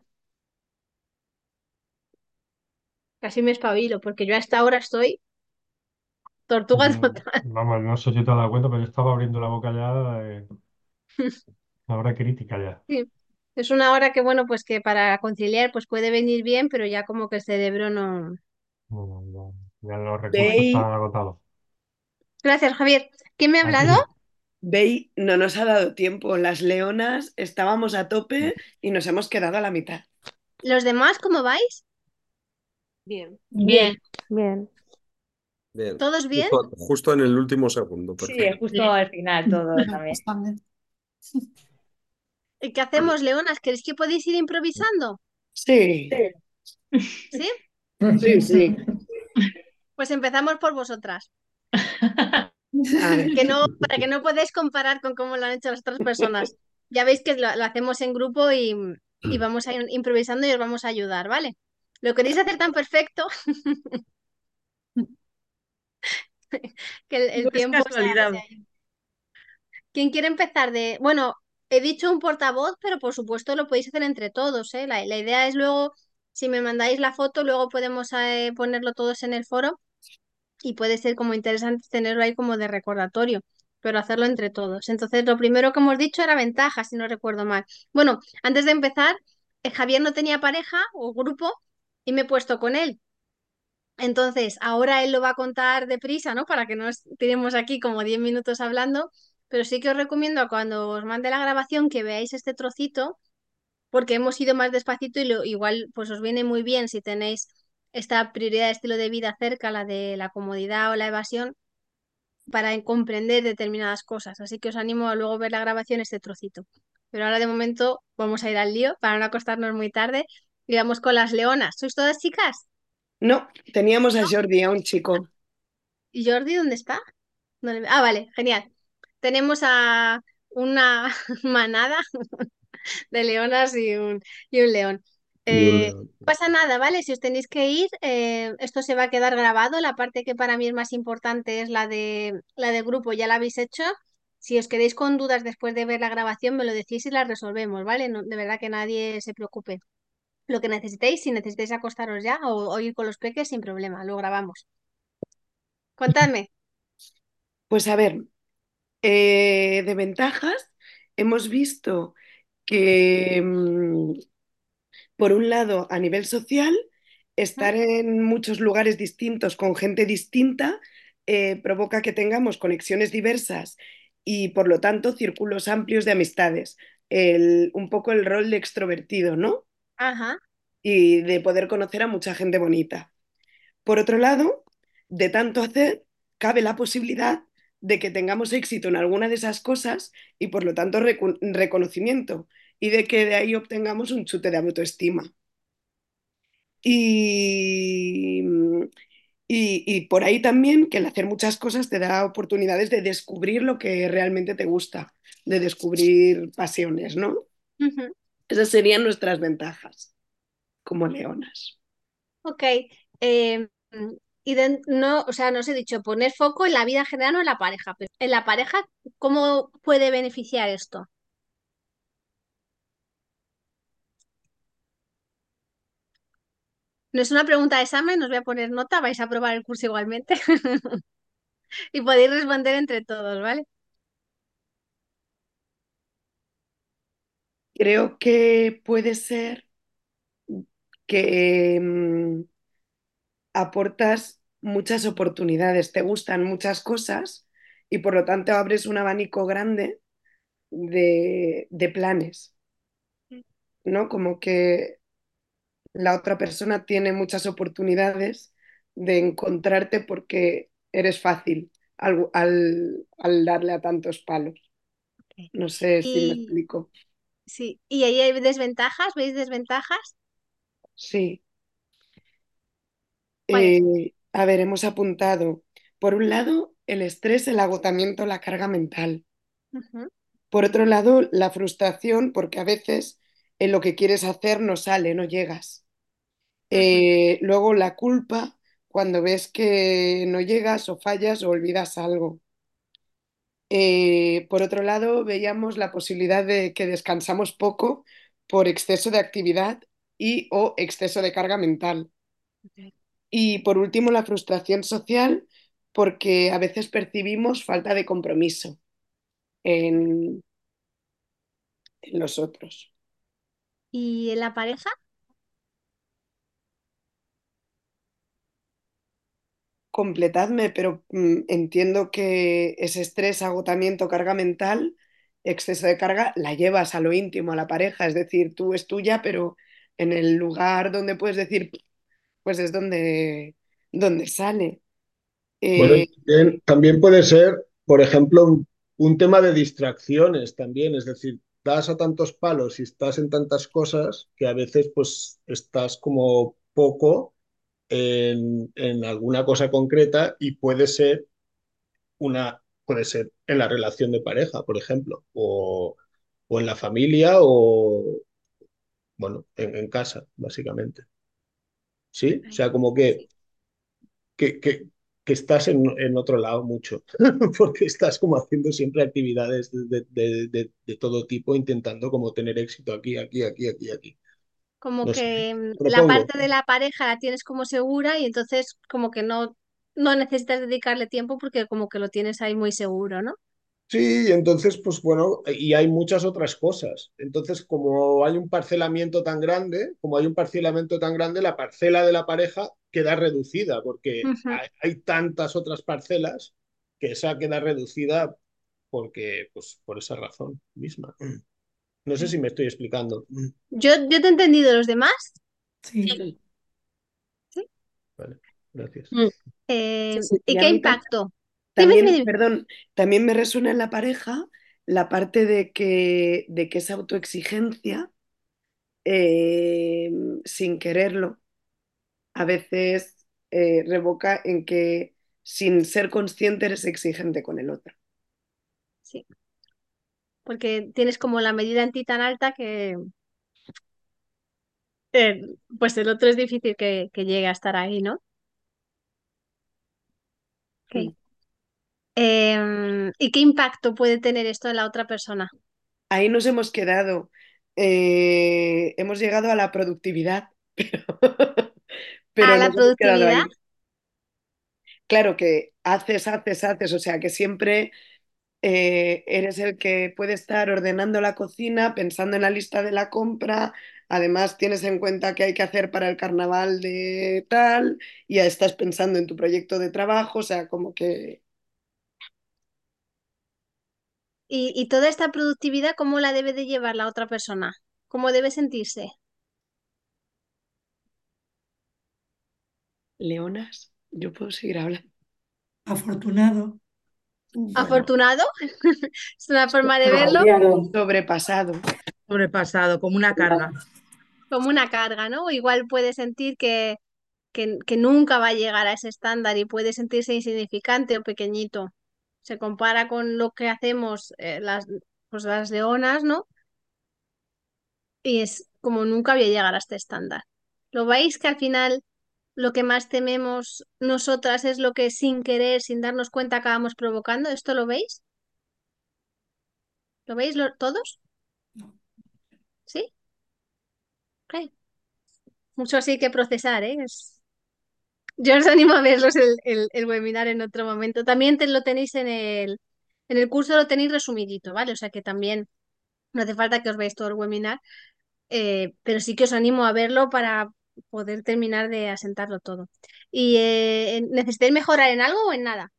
Casi me espabilo, porque yo a esta hora estoy tortuga Yo, total. vamos, no sé si te has dado cuenta, pero yo estaba abriendo la boca ya, eh, la hora crítica ya. Sí. Es una hora que, bueno, pues que para conciliar pues puede venir bien, pero ya como que el cerebro no. No, no, no, ya los recursos Bey, están agotados. Gracias, Javier. ¿Quién me ha A hablado? ti. Bey, no nos ha dado tiempo. Las leonas estábamos a tope y nos hemos quedado a la mitad. ¿Los demás cómo vais? Bien, Bien, bien. Bien. ¿Todos bien? Justo, justo en el último segundo, Sí, perfecto. justo bien. al final todo también. ¿Y qué hacemos, Leonas? ¿Queréis que podéis ir improvisando? Sí, ¿Sí? sí, sí. Pues empezamos por vosotras. A ver. Que no, para que no podáis comparar con cómo lo han hecho las otras personas. Ya veis que lo, lo hacemos en grupo y, y vamos a ir improvisando y os vamos a ayudar, ¿vale? Lo queréis hacer tan perfecto que el, No el es tiempo se, ha- se casualidad. ha ido. ¿Quién quiere empezar de...? Bueno, he dicho un portavoz, pero por supuesto lo podéis hacer entre todos, ¿eh? La, la idea es luego, si me mandáis la foto, luego podemos eh, ponerlo todos en el foro y puede ser como interesante tenerlo ahí como de recordatorio, pero hacerlo entre todos. Entonces, lo primero que hemos dicho era ventaja, si no recuerdo mal. Bueno, antes de empezar, eh, Javier no tenía pareja o grupo y me he puesto con él. Entonces, ahora él lo va a contar deprisa, ¿no? Para que no es- tiremos aquí como diez minutos hablando, pero sí que os recomiendo cuando os mande la grabación que veáis este trocito, porque hemos ido más despacito y lo, igual pues os viene muy bien si tenéis esta prioridad de estilo de vida cerca, la de la comodidad o la evasión, para comprender determinadas cosas. Así que os animo a luego ver la grabación este trocito. Pero ahora de momento vamos a ir al lío para no acostarnos muy tarde y vamos con las leonas. ¿Sois todas chicas? No, teníamos a Jordi, a un chico. ¿Y Jordi dónde está? No le- Ah, vale, genial. Tenemos a una manada de leonas y un, y un león. Y un Eh, león. no pasa nada, ¿vale? Si os tenéis que ir, eh, esto se va a quedar grabado. La parte que para mí es más importante es la de, la de grupo, ya la habéis hecho. Si os quedéis con dudas después de ver la grabación, me lo decís y las resolvemos, ¿vale? No- de verdad que nadie se preocupe. Lo que necesitéis, si necesitáis acostaros ya o, o ir con los peques, sin problema, lo grabamos. Contadme. Pues a ver, eh, de ventajas hemos visto que, mm, por un lado, a nivel social, ¿Mm? estar en muchos lugares distintos con gente distinta eh, provoca que tengamos conexiones diversas y, por lo tanto, círculos amplios de amistades. El- un poco el rol de extrovertido, ¿no? Ajá. Y de poder conocer a mucha gente bonita. Por otro lado, de tanto hacer, cabe la posibilidad de que tengamos éxito en alguna de esas cosas y, por lo tanto, recu- reconocimiento y de que de ahí obtengamos un chute de autoestima. Y, y, y por ahí también que el hacer muchas cosas te da oportunidades de descubrir lo que realmente te gusta, de descubrir pasiones, ¿no? Ujú. Esas serían nuestras ventajas como leonas. Ok. eh, y de- no, o sea, no os he dicho poner foco en la vida en general o en la pareja, pero en la pareja, ¿cómo puede beneficiar esto? No es una pregunta de examen, os voy a poner nota, vais a aprobar el curso igualmente y podéis responder entre todos, ¿vale? Creo que puede ser que mm, aportas muchas oportunidades, te gustan muchas cosas y por lo tanto abres un abanico grande de, de planes, ¿no? Como que la otra persona tiene muchas oportunidades de encontrarte porque eres fácil al, al, al darle a tantos palos. Ok. No sé si me Y explico. sí, ¿y ahí hay desventajas? ¿Veis desventajas? Sí. ¿Cuáles? Eh, a ver, hemos apuntado, por un lado, el estrés, el agotamiento, la carga mental. Ujú. Por otro lado, la frustración, porque a veces en lo que quieres hacer no sale, no llegas. Ujú. Eh, luego la culpa, cuando ves que no llegas o fallas o olvidas algo. Eh, por otro lado, veíamos la posibilidad de que descansamos poco por exceso de actividad y o exceso de carga mental. Ok. Y por último, la frustración social, porque a veces percibimos falta de compromiso en, en los otros. ¿Y en la pareja? Completadme, pero mm, entiendo que ese estrés, agotamiento, carga mental, exceso de carga, la llevas a lo íntimo, a la pareja. Es decir, tú es tuya, pero en el lugar donde puedes decir, pues es donde, donde sale. Bueno, y Eh, también, también puede ser, por ejemplo, un, un tema de distracciones también, es decir, das a tantos palos y estás en tantas cosas que a veces pues estás como poco en, en alguna cosa concreta y puede ser una, puede ser en la relación de pareja, por ejemplo, o, o en la familia o, bueno, en, en casa, básicamente. ¿Sí? O Ok. sea, como que Sí. que, que, que estás en, en, otro lado mucho, porque estás como haciendo siempre actividades de, de, de, de, todo tipo, intentando como tener éxito aquí, aquí, aquí, aquí, aquí. Como No sé, que mm, la propongo. parte de la pareja la tienes como segura y entonces como que no, no necesitas dedicarle tiempo porque como que lo tienes ahí muy seguro, ¿no? Sí, entonces, pues bueno, y hay muchas otras cosas. Entonces, como hay un parcelamiento tan grande, como hay un parcelamiento tan grande, la parcela de la pareja queda reducida, porque Ujú. hay, hay tantas otras parcelas que esa queda reducida porque, pues, por esa razón misma. No sé Ok. si me estoy explicando. Yo, yo te he entendido, ¿los demás? Sí. sí, Sí. Vale, gracias. Mm. Eh, Sí, sí. ¿y y a qué mí tam- impacto? Dime, dime, también, dime. perdón, también me resuena en la pareja la parte de que, de que esa autoexigencia, eh, sin quererlo, a veces eh, revoca en que sin ser consciente eres exigente con el otro. Sí, porque tienes como la medida en ti tan alta que eh, pues el otro es difícil que, que llegue a estar ahí, ¿no? Ok. Mm. Em, ¿y qué impacto puede tener esto en la otra persona? Ahí nos hemos quedado. Eh, hemos llegado a la productividad, pero, A pero la nos hemos quedado productividad. ahí. Claro que haces, haces, haces, o sea que siempre eh, eres el que puede estar ordenando la cocina, pensando en la lista de la compra, además tienes en cuenta qué hay que hacer para el carnaval de tal, y ya estás pensando en tu proyecto de trabajo, o sea, como que Y, y toda esta productividad, ¿cómo la debe de llevar la otra persona? ¿Cómo debe sentirse? leonas, yo puedo seguir hablando. Afortunado. Bueno, ¿Afortunado? Es una forma de verlo Agobiado. Sobrepasado. Sobrepasado, como una carga. como una carga, ¿no? Igual puede sentir que, que, que nunca va a llegar a ese estándar y puede sentirse insignificante o pequeñito. Se compara con lo que hacemos eh, las, pues las leonas, ¿no? Y es como nunca voy a llegar a este estándar. ¿Lo veis que al final lo que más tememos nosotras es lo que sin querer, sin darnos cuenta, acabamos provocando? ¿Esto lo veis? ¿Lo veis lo- todos? ¿Sí? Ok. Mucho así que procesar, ¿eh? Es- Yo os animo a verlos el, el, el webinar en otro momento. También te lo tenéis en el, en el curso, lo tenéis resumidito, ¿vale? O sea que también no hace falta que os veáis todo el webinar, eh, pero sí que os animo a verlo para poder terminar de asentarlo todo. ¿Y eh, necesitáis mejorar en algo o en nada?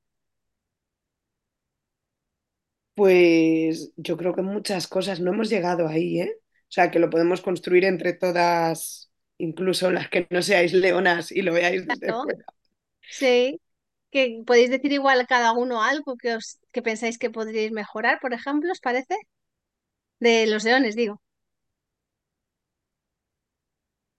Pues yo creo que muchas cosas no hemos llegado ahí, ¿eh? O sea, que lo podemos construir entre todas, incluso las que no seáis leonas y lo veáis desde Claro. fuera. Sí, que podéis decir igual cada uno algo que os que pensáis que podríais mejorar, por ejemplo, ¿os parece? De los leones, digo.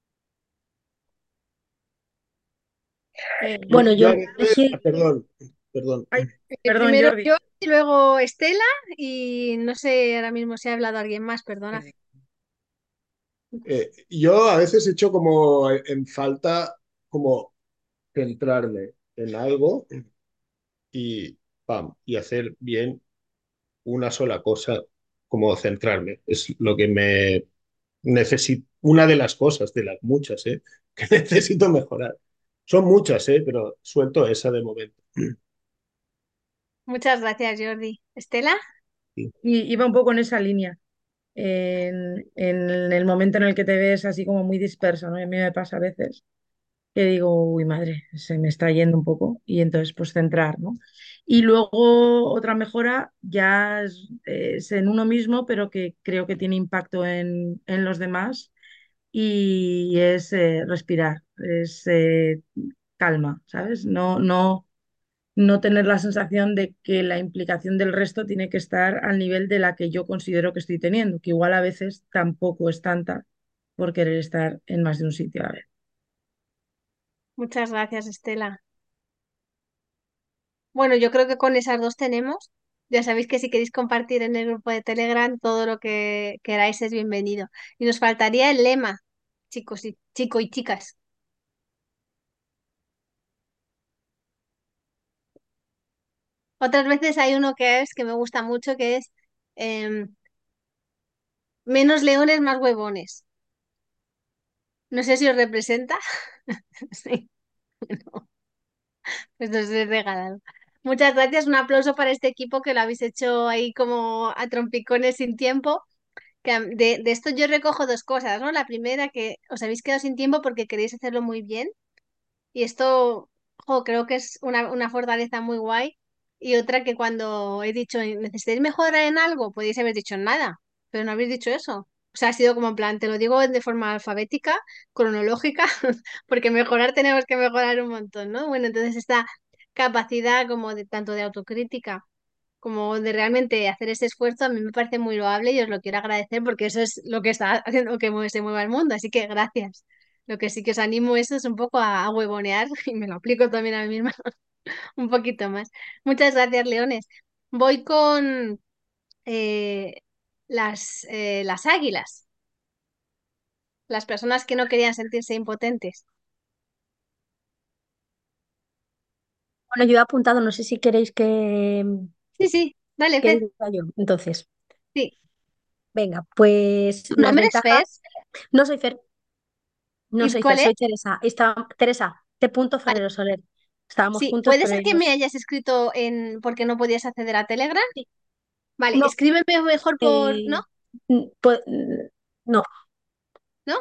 Eh, Yo, Bueno, yo yo a voy a veces, decir, perdón, Perdón. Ay, Eh, perdón, primero Jordi. yo y luego Estela y no sé ahora mismo si ha hablado alguien más, perdona. Eh, yo a veces echo como en falta como centrarme en algo y, pam, y hacer bien una sola cosa, como centrarme. Es lo que me necesito, una de las cosas, de las muchas, ¿eh? que necesito mejorar. Son muchas, ¿eh? Pero suelto esa de momento. Muchas gracias, Jordi. ¿Estela? Sí. Y iba un poco en esa línea, en, en el momento en el que te ves así como muy disperso, ¿no? Y a mí me pasa a veces que digo, uy, madre, se me está yendo un poco y entonces pues centrar, ¿no? Y luego otra mejora ya es, es en uno mismo, pero que creo que tiene impacto en, en los demás y es eh, respirar, es eh, calma, ¿sabes? No, no, no tener la sensación de que la implicación del resto tiene que estar al nivel de la que yo considero que estoy teniendo, que igual a veces tampoco es tanta por querer estar en más de un sitio a la vez. Muchas gracias, Estela. Bueno, yo creo que con esas dos tenemos. Ya sabéis que si queréis compartir en el grupo de Telegram todo lo que queráis es bienvenido. Y nos faltaría el lema, chicos y chico y chicas. Otras veces hay uno que es que me gusta mucho, que es em, menos leones, más huevones. No sé si os representa. Sí, no, pues os he regalado. Muchas gracias, un aplauso para este equipo que lo habéis hecho ahí como a trompicones sin tiempo. Que am- de, de esto yo recojo dos cosas, ¿no? La primera, que os habéis quedado sin tiempo porque queréis hacerlo muy bien. Y esto, jo, creo que es una, una fortaleza muy guay. Y otra que cuando he dicho, ¿necesitáis mejorar en algo? Podéis haber dicho nada, pero no habéis dicho eso. O sea, ha sido como en plan, te lo digo de forma alfabética, cronológica, porque mejorar tenemos que mejorar un montón, ¿no? Bueno, entonces esta capacidad como de tanto de autocrítica como de realmente hacer ese esfuerzo, a mí me parece muy loable y os lo quiero agradecer porque eso es lo que está haciendo que mue- se mueva el mundo, así que gracias. Lo que sí que os animo eso es un poco a, a huevonear y me lo aplico también a mí misma un poquito más. Muchas gracias, Leones. Voy con eh, las, eh, las águilas, las personas que no querían sentirse impotentes. Bueno, yo he apuntado, no sé si queréis que, Sí, sí, dale, que Fer. diga yo. Entonces, Sí. venga, pues ¿Tu las nombre es Fer? ventajas. No soy Fer, no ¿Y soy Fer, cuál es? soy Teresa. Está, Teresa, T. Vale. Ferrero Soler. Estábamos Sí, juntos, ¿puede pero ser que me ellos. hayas escrito en porque no podías acceder a Telegram? Sí. Vale, No, escríbeme mejor por... ¿No? eh, n- pu- n- no. ¿No?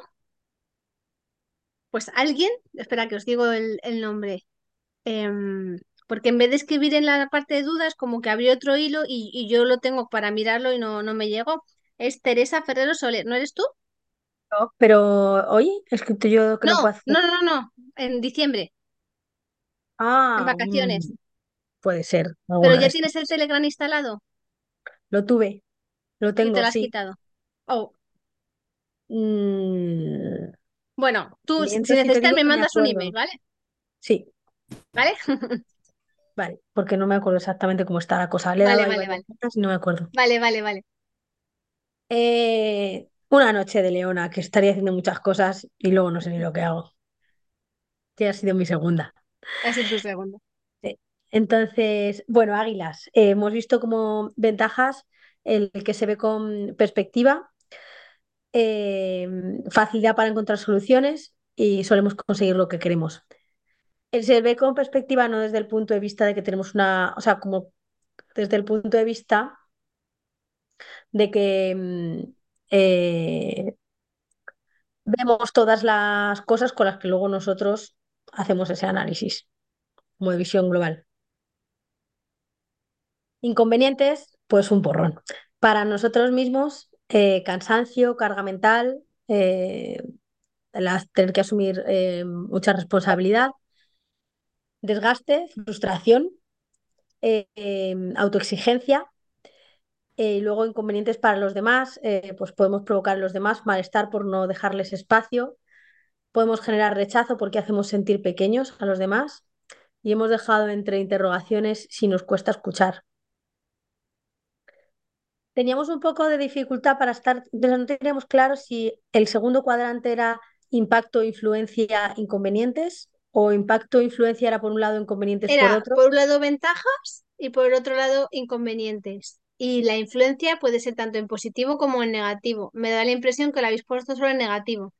Pues alguien, espera que os digo el, el nombre, Em, porque en vez de escribir en la parte de dudas, como que abrió otro hilo y, y yo lo tengo para mirarlo y no, no me llegó. Es Teresa Ferrero Soler, ¿no eres tú? No, pero oye, he escrito yo que No, no puedo hacer. no, no, no, no, en diciembre, en Ah, vacaciones. mm, puede ser, Pero alguna de ya tienes el estas. Telegram instalado Lo tuve, lo y te tengo, lo has sí. quitado. Oh, Mm, bueno, tú si miento si te necesitas digo me que me mandas un email, acuerdo. ¿vale? Sí, ¿Vale? vale, porque no me acuerdo exactamente cómo está la cosa. Le he dado Vale, ahí vale, varias vale. vueltas y no me acuerdo. Vale, vale, vale. Eh, una noche de Leona, que estaría haciendo muchas cosas y luego no sé ni lo que hago. Que ha sido mi segunda. Ese es tu segundo. Sí. Entonces, bueno, águilas. Eh, hemos visto como ventajas el que se ve con perspectiva, eh, facilidad para encontrar soluciones y solemos conseguir lo que queremos. El se ve con perspectiva no desde el punto de vista de que tenemos una, o sea, como desde el punto de vista de que mm, eh, vemos todas las cosas con las que luego nosotros hacemos ese análisis, como de visión global. Inconvenientes, pues un porrón. Para nosotros mismos, eh, cansancio, carga mental, eh, las- tener que asumir eh, mucha responsabilidad, desgaste, frustración, eh, eh, autoexigencia. Eh, y luego inconvenientes para los demás, eh, pues podemos provocar en los demás malestar por no dejarles espacio, podemos generar rechazo porque hacemos sentir pequeños a los demás, y hemos dejado entre interrogaciones si nos cuesta escuchar. Teníamos un poco de dificultad para estar, pero no teníamos claro si el segundo cuadrante era impacto, influencia, inconvenientes, o impacto, influencia era por un lado, inconvenientes por Era otro. por un lado ventajas y por el otro lado inconvenientes. Y la influencia puede ser tanto en positivo como en negativo. Me da la impresión que lo habéis puesto solo en negativo.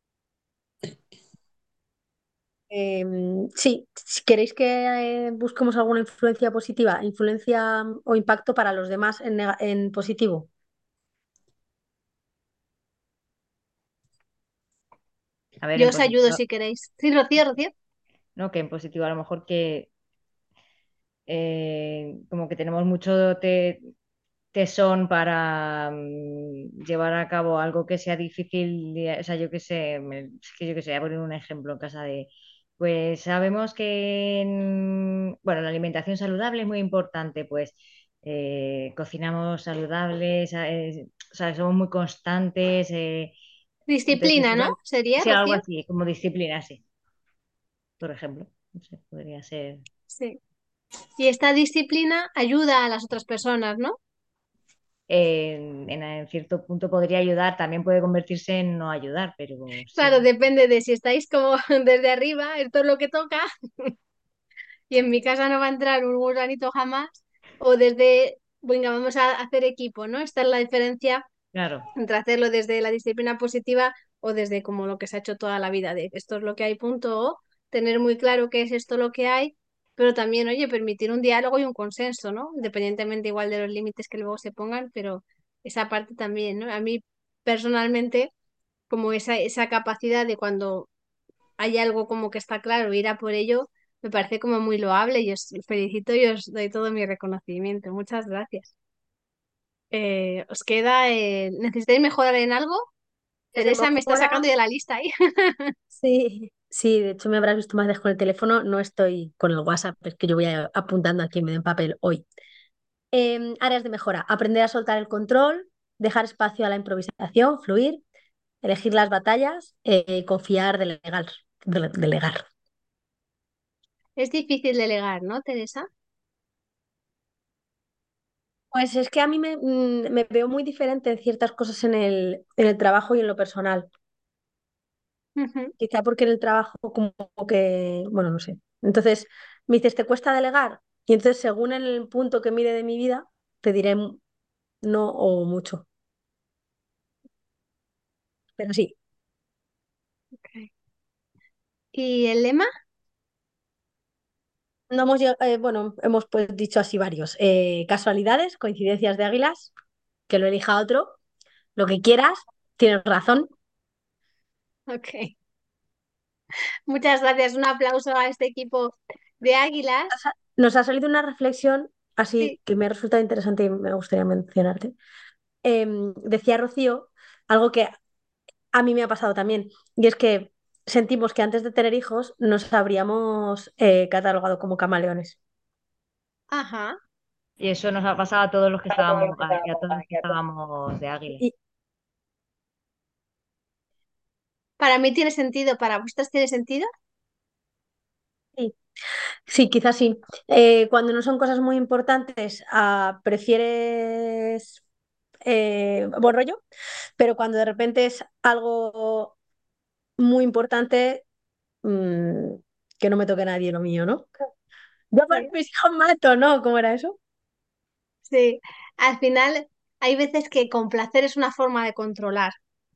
Em, sí, si queréis que eh, busquemos alguna influencia positiva, influencia mm, o impacto para los demás en, nega- en positivo. A ver, Yo en os ayudo positivo, si queréis. Sí, Rocío, Rocío. no, que en positivo a lo mejor que eh, como que tenemos mucho te- tesón para mm, llevar a cabo algo que sea difícil, de- o sea, yo qué sé, me- es que yo qué sé, voy a poner un ejemplo en casa de, pues sabemos que, en- bueno, la alimentación saludable es muy importante, pues eh, cocinamos saludables, eh, o sea, somos muy constantes, eh, entonces Disciplina, ¿no? igual, Sería, sí, algo Rocío. así, como disciplina, sí, por ejemplo, no sé, podría ser. Sí. Y esta disciplina ayuda a las otras personas, ¿no? En, en- en cierto punto podría ayudar, también puede convertirse en no ayudar, pero Claro, sí, depende de si estáis como desde arriba, esto es lo que toca, y en mi casa no va a entrar un gusanito jamás, o desde, venga, vamos a hacer equipo, ¿no? Esta es la diferencia claro, entre hacerlo desde la disciplina positiva o desde como lo que se ha hecho toda la vida, de esto es lo que hay, punto, o tener muy claro qué es esto lo que hay, pero también, oye, permitir un diálogo y un consenso, ¿no? Independientemente igual de los límites que luego se pongan, pero esa parte también, ¿no? A mí personalmente, como esa, esa capacidad de cuando hay algo como que está claro, ir a por ello, me parece como muy loable y os felicito y os doy todo mi reconocimiento. Muchas gracias. Eh, ¿os queda, eh, necesitáis mejorar en algo? Desde Teresa me está mejora, sacando de la lista ahí. sí, sí, de hecho me habrás visto más veces con el teléfono, no estoy con el WhatsApp, es que yo voy a- apuntando aquí en medio en papel hoy. Em, áreas de mejora, aprender a soltar el control, dejar espacio a la improvisación, fluir, elegir las batallas, eh, confiar, delegar, dele- delegar. Es difícil delegar, ¿no, Teresa? Pues es que a mí me, mm, me veo muy diferente en ciertas cosas en el, en el trabajo y en lo personal. Ujú. Quizá porque en el trabajo como que, bueno, no sé. Entonces, me dices, ¿te cuesta delegar? Y entonces, según el punto que mire de mi vida, te diré mu- no o mucho. Pero sí, Ok. ¿Y el lema? no hemos lleg- eh, bueno, hemos pues dicho así varios. Eh, casualidades, coincidencias de águilas, que lo elija otro, lo que quieras, tienes razón. Ok. Muchas gracias. Un aplauso a este equipo de águilas. Nos ha salido una reflexión Sí. así que me resulta interesante y me gustaría mencionarte. Em, decía Rocío algo que a mí me ha pasado también, y es que sentimos que antes de tener hijos nos habríamos eh, catalogado como camaleones. Ajá. y eso nos ha pasado a todos los que A todos estábamos, los que a a estábamos, todos los que a todos. estábamos de Águila. Y, Para mí tiene sentido, para vosotras tiene sentido. sí, sí, quizás sí. Eh, cuando no son cosas muy importantes, ah, prefieres eh, buen rollo, pero cuando de repente es algo muy importante, mm, que no me toque nadie lo mío, ¿no? Yo por Sí. mis hijos mato, ¿no? ¿Cómo era eso? Sí. Al final, hay veces que complacer es una forma de controlar.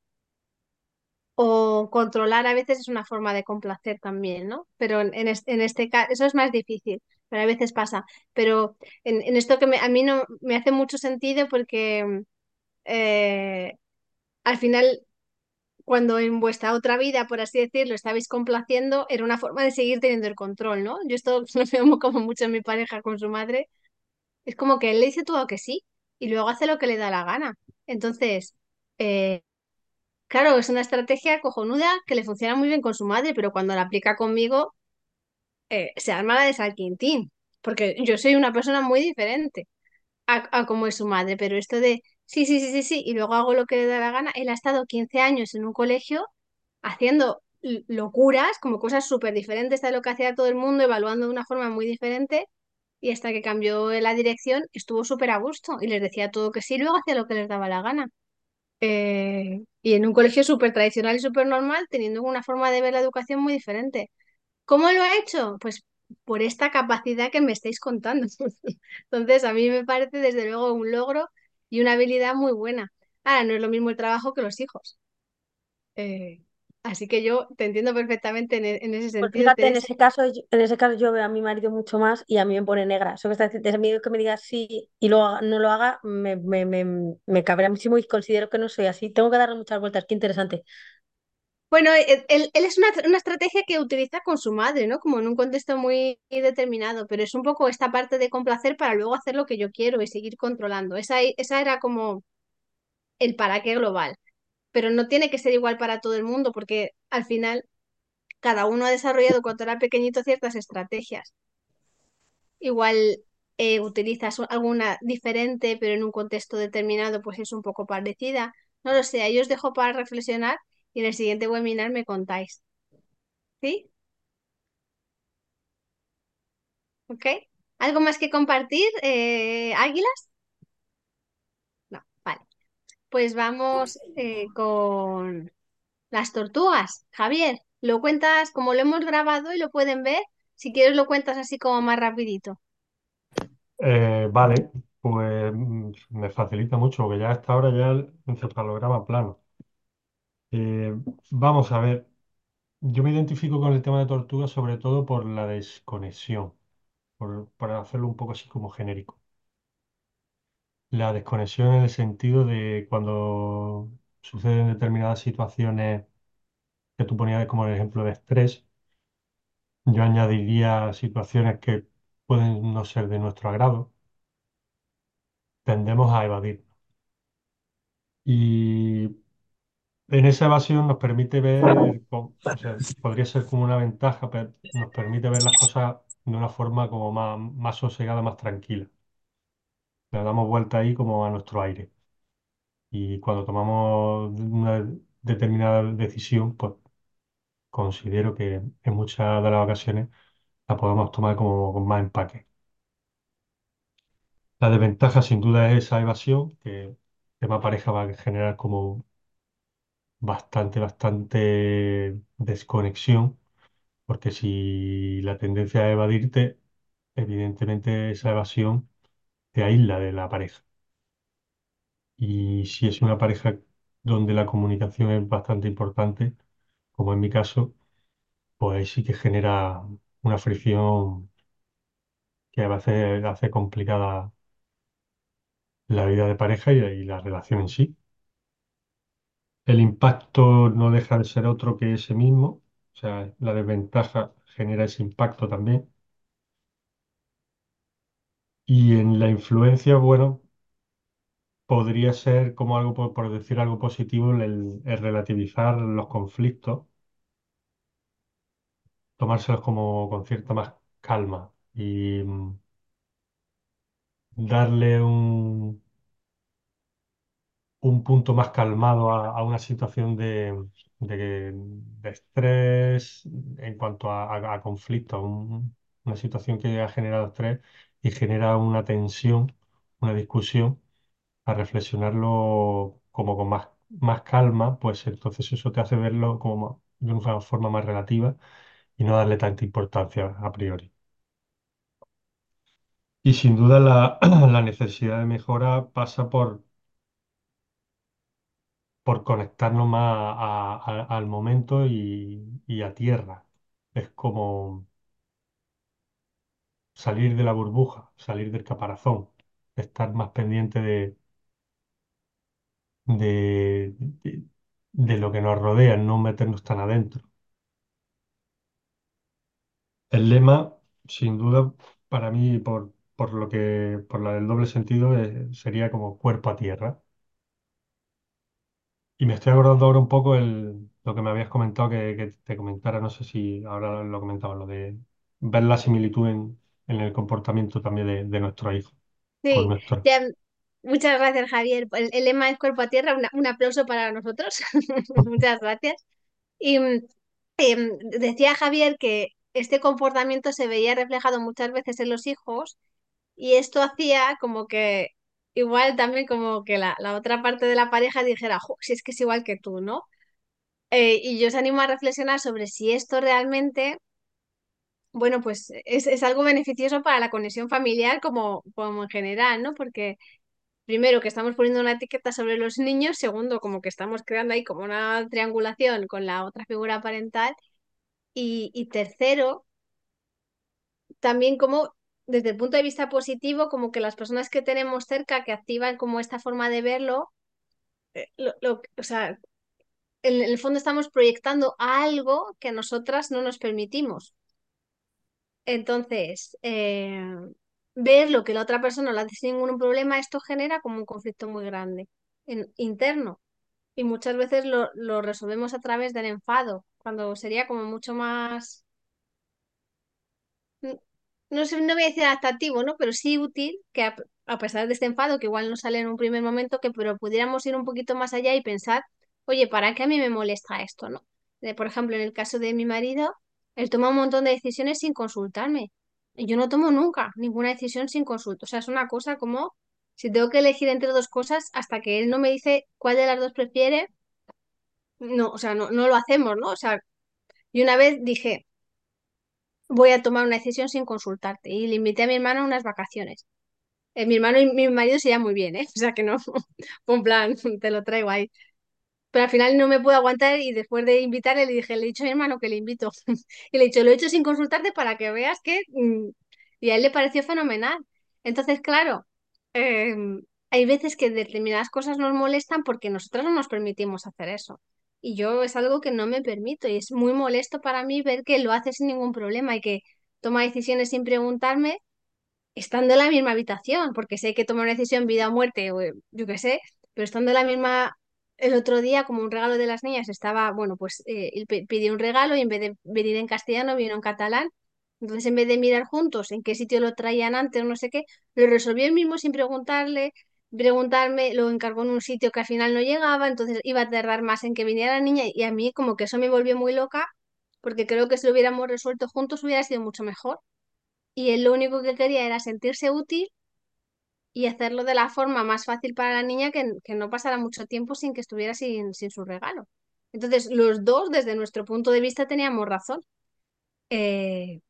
O controlar a veces es una forma de complacer también, ¿no? Pero en, en es- en este caso, eso es más difícil, pero a veces pasa. Pero en, en esto que me- a mí no me hace mucho sentido porque eh, al final, cuando en vuestra otra vida, por así decirlo, estabais complaciendo, era una forma de seguir teniendo el control, ¿no? Yo esto lo veo como mucho en mi pareja con su madre. Es como que él le dice todo que sí y luego hace lo que le da la gana. Entonces, eh, claro, es una estrategia cojonuda que le funciona muy bien con su madre, pero cuando la aplica conmigo, eh, se arma la de San Quintín, porque yo soy una persona muy diferente a, a como es su madre, pero esto de sí, sí, sí, sí, sí, y luego hago lo que le da la gana, él ha estado quince años en un colegio haciendo l- locuras, como cosas súper diferentes de lo que hacía todo el mundo, evaluando de una forma muy diferente. Y hasta que cambió la dirección, estuvo súper a gusto y les decía todo que sí, luego hacía lo que les daba la gana. Eh, y en un colegio súper tradicional y súper normal, teniendo una forma de ver la educación muy diferente. ¿Cómo lo ha hecho? Pues por esta capacidad que me estáis contando. Entonces, a mí me parece desde luego un logro y una habilidad muy buena. Ahora, no es lo mismo el trabajo que los hijos. Eh, Así que yo te entiendo perfectamente en, e- en ese Pues sentido, fíjate, en Teresa. ese caso, yo- en ese caso yo veo a mi marido mucho más y a mí me pone negra. Eso que está diciendo, es miedo que me diga sí y luego haga- no lo haga, me, me, me, me cabrea muchísimo y considero que no soy así. Tengo que darle muchas vueltas, qué interesante. Bueno, él, él- él es una, una estrategia que utiliza con su madre, ¿no? Como en un contexto muy determinado, pero es un poco esta parte de complacer para luego hacer lo que yo quiero y seguir controlando. Esa, esa era como el para qué global, pero no tiene que ser igual para todo el mundo porque al final cada uno ha desarrollado cuando era pequeñito ciertas estrategias. Igual eh, utilizas alguna diferente, pero en un contexto determinado pues es un poco parecida. No lo sé, ahí os dejo para reflexionar y en el siguiente webinar me contáis. ¿Sí? ¿Ok? ¿Algo más que compartir? Eh, ¿águilas? No, vale. Pues vamos eh, con las tortugas. Javier, lo cuentas como lo hemos grabado y lo pueden ver. Si quieres lo cuentas así como más rapidito. Eh, vale, pues mm, me facilita mucho, porque ya a esta hora ya el encefalograma plano. Eh, Vamos a ver, yo me identifico con el tema de tortugas sobre todo por la desconexión, por, para hacerlo un poco así como genérico. La desconexión en el sentido de cuando suceden determinadas situaciones que tú ponías como el ejemplo de estrés, yo añadiría situaciones que pueden no ser de nuestro agrado, tendemos a evadir. Y en esa evasión nos permite ver, co- o sea, podría ser como una ventaja, pero nos permite ver las cosas de una forma como más, más sosegada, más tranquila. Le damos vuelta ahí como a nuestro aire. Y cuando tomamos una determinada decisión, pues considero que en muchas de las ocasiones la podemos tomar como con más empaque. La desventaja sin duda es esa evasión, que el tema pareja va a generar como bastante, bastante desconexión, porque si la tendencia a evadirte, evidentemente esa evasión te aísla de la pareja. Y si es una pareja donde la comunicación es bastante importante, como en mi caso, pues ahí sí que genera una fricción que a veces hace complicada la vida de pareja y, y la relación en sí. El impacto no deja de ser otro que ese mismo, o sea, la desventaja genera ese impacto también. Y en la influencia, bueno, podría ser como algo, por, por decir algo positivo, el, el relativizar los conflictos, tomárselos como con cierta más calma y mm, darle un, un punto más calmado a, a una situación de, de- de estrés en cuanto a, a- a conflicto, un- una situación que ha generado estrés y genera una tensión, una discusión, a reflexionarlo como con más, más calma, pues entonces eso te hace verlo como de una forma más relativa y no darle tanta importancia a priori. Y sin duda la, la necesidad de mejora pasa por por conectarnos más a- a- al momento y, y a tierra. Es como salir de la burbuja, salir del caparazón, estar más pendiente de, de, de- de lo que nos rodea, no meternos tan adentro. El lema, sin duda, para mí, por, por lo que, por la del doble sentido, eh, sería como cuerpo a tierra. Y me estoy acordando ahora un poco el, lo que me habías comentado que, que te comentara, no sé si ahora lo comentaba, lo de ver la similitud en, en el comportamiento también de, de nuestro hijo con Sí, nuestro. ya, muchas gracias, Javier. El, el lema es cuerpo a tierra, una- un aplauso para nosotros. Muchas gracias. Y, mm, Em, decía Javier que este comportamiento se veía reflejado muchas veces en los hijos y esto hacía como que igual también como que la, la otra parte de la pareja dijera, "Jo, si es que es igual que tú, ¿no?" Eh, y yo os animo a reflexionar sobre si esto realmente, bueno, pues es, es algo beneficioso para la conexión familiar como, como en general, ¿no? Porque primero que estamos poniendo una etiqueta sobre los niños, segundo como que estamos creando ahí como una triangulación con la otra figura parental y, y tercero, también como desde el punto de vista positivo, como que las personas que tenemos cerca que activan como esta forma de verlo, eh, lo, lo- o sea, en el fondo estamos proyectando a algo que a nosotras no nos permitimos. Entonces, eh, ver lo que la otra persona lo hace sin ningún problema, esto genera como un conflicto muy grande en- interno. Y muchas veces lo, lo resolvemos a través del enfado, cuando sería como mucho más, n- no sé, no voy a decir adaptativo, ¿no? Pero sí útil que a, a pesar de este enfado, que igual no sale en un primer momento, que pero pudiéramos ir un poquito más allá y pensar, oye, ¿para qué a mí me molesta esto, no? De, por ejemplo, en el caso de mi marido, él toma un montón de decisiones sin consultarme. Y yo no tomo nunca ninguna decisión sin consulta. O sea, es una cosa como si tengo que elegir entre dos cosas hasta que él no me dice cuál de las dos prefiere, no, o sea, no, no lo hacemos, ¿no? O sea, y una vez dije, voy a tomar una decisión sin consultarte. Y le invité a mi hermano a unas vacaciones. Eh, mi hermano y mi marido se llevan muy bien, ¿eh? O sea que no, fue un plan, te lo traigo ahí. Pero al final no me pude aguantar y después de invitarle le dije, le he dicho a mi hermano que le invito. Y le he dicho, lo he hecho sin consultarte para que veas que... mm, Y a él le pareció fenomenal. Entonces, claro, eh, hay veces que determinadas cosas nos molestan porque nosotros no nos permitimos hacer eso. Y yo es algo que no me permito y es muy molesto para mí ver que lo hace sin ningún problema y que toma decisiones sin preguntarme estando en la misma habitación, porque sé que tomar una decisión vida o muerte, o eh, yo qué sé, pero estando en la misma, el otro día, como un regalo de las niñas, estaba, bueno, pues eh, él pe- pidió un regalo y en vez de venir en castellano, vino en catalán. Entonces, en vez de mirar juntos en qué sitio lo traían antes o no sé qué, lo resolvió él mismo sin preguntarle, preguntarme, lo encargó en un sitio que al final no llegaba, entonces iba a tardar más en que viniera la niña y a mí como que eso me volvió muy loca, porque creo que si lo hubiéramos resuelto juntos hubiera sido mucho mejor y él lo único que quería era sentirse útil y hacerlo de la forma más fácil para la niña que, que no pasara mucho tiempo sin que estuviera sin, sin su regalo. Entonces, los dos, desde nuestro punto de vista, teníamos razón. Eh,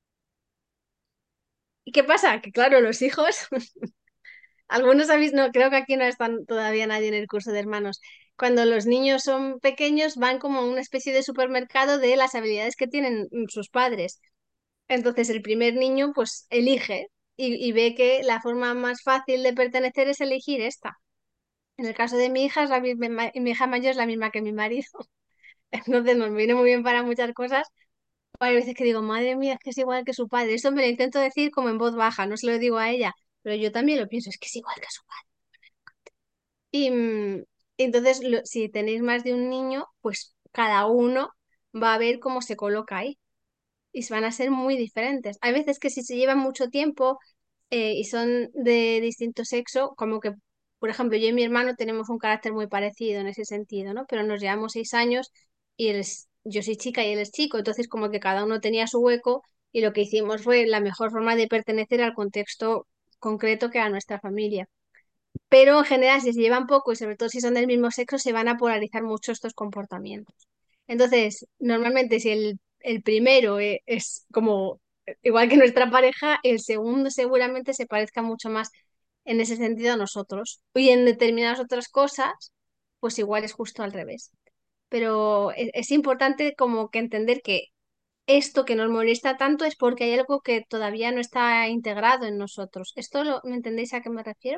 ¿y qué pasa? Que claro, los hijos, algunos habéis, no, creo que aquí no están todavía nadie en el curso de hermanos. Cuando los niños son pequeños, van como a una especie de supermercado de las habilidades que tienen mm, sus padres. Entonces el primer niño pues elige y, y ve que la forma más fácil de pertenecer es elegir esta. En el caso de mi hija, es la mi, mi- mi hija mayor es la misma que mi marido. Entonces nos viene muy bien para muchas cosas. Hay veces que digo, madre mía, es que es igual que su padre. Esto me lo intento decir como en voz baja, no se lo digo a ella, pero yo también lo pienso, es que es igual que su padre. Y mm, entonces, lo- si tenéis más de un niño, pues cada uno va a ver cómo se coloca ahí y van a ser muy diferentes. Hay veces que si se llevan mucho tiempo eh, y son de distinto sexo, como que, por ejemplo, yo y mi hermano tenemos un carácter muy parecido en ese sentido, ¿no? Pero nos llevamos seis años y él es- yo soy chica y él es chico, entonces como que cada uno tenía su hueco y lo que hicimos fue la mejor forma de pertenecer al contexto concreto que era nuestra familia. Pero en general, si se llevan poco y sobre todo si son del mismo sexo, se van a polarizar mucho estos comportamientos. Entonces, normalmente si el, el primero eh, es como eh, igual que nuestra pareja, el segundo seguramente se parezca mucho más en ese sentido a nosotros. Y en determinadas otras cosas, pues igual es justo al revés. Pero es, es importante como que entender que esto que nos molesta tanto es porque hay algo que todavía no está integrado en nosotros. ¿Esto lo, me entendéis a qué me refiero?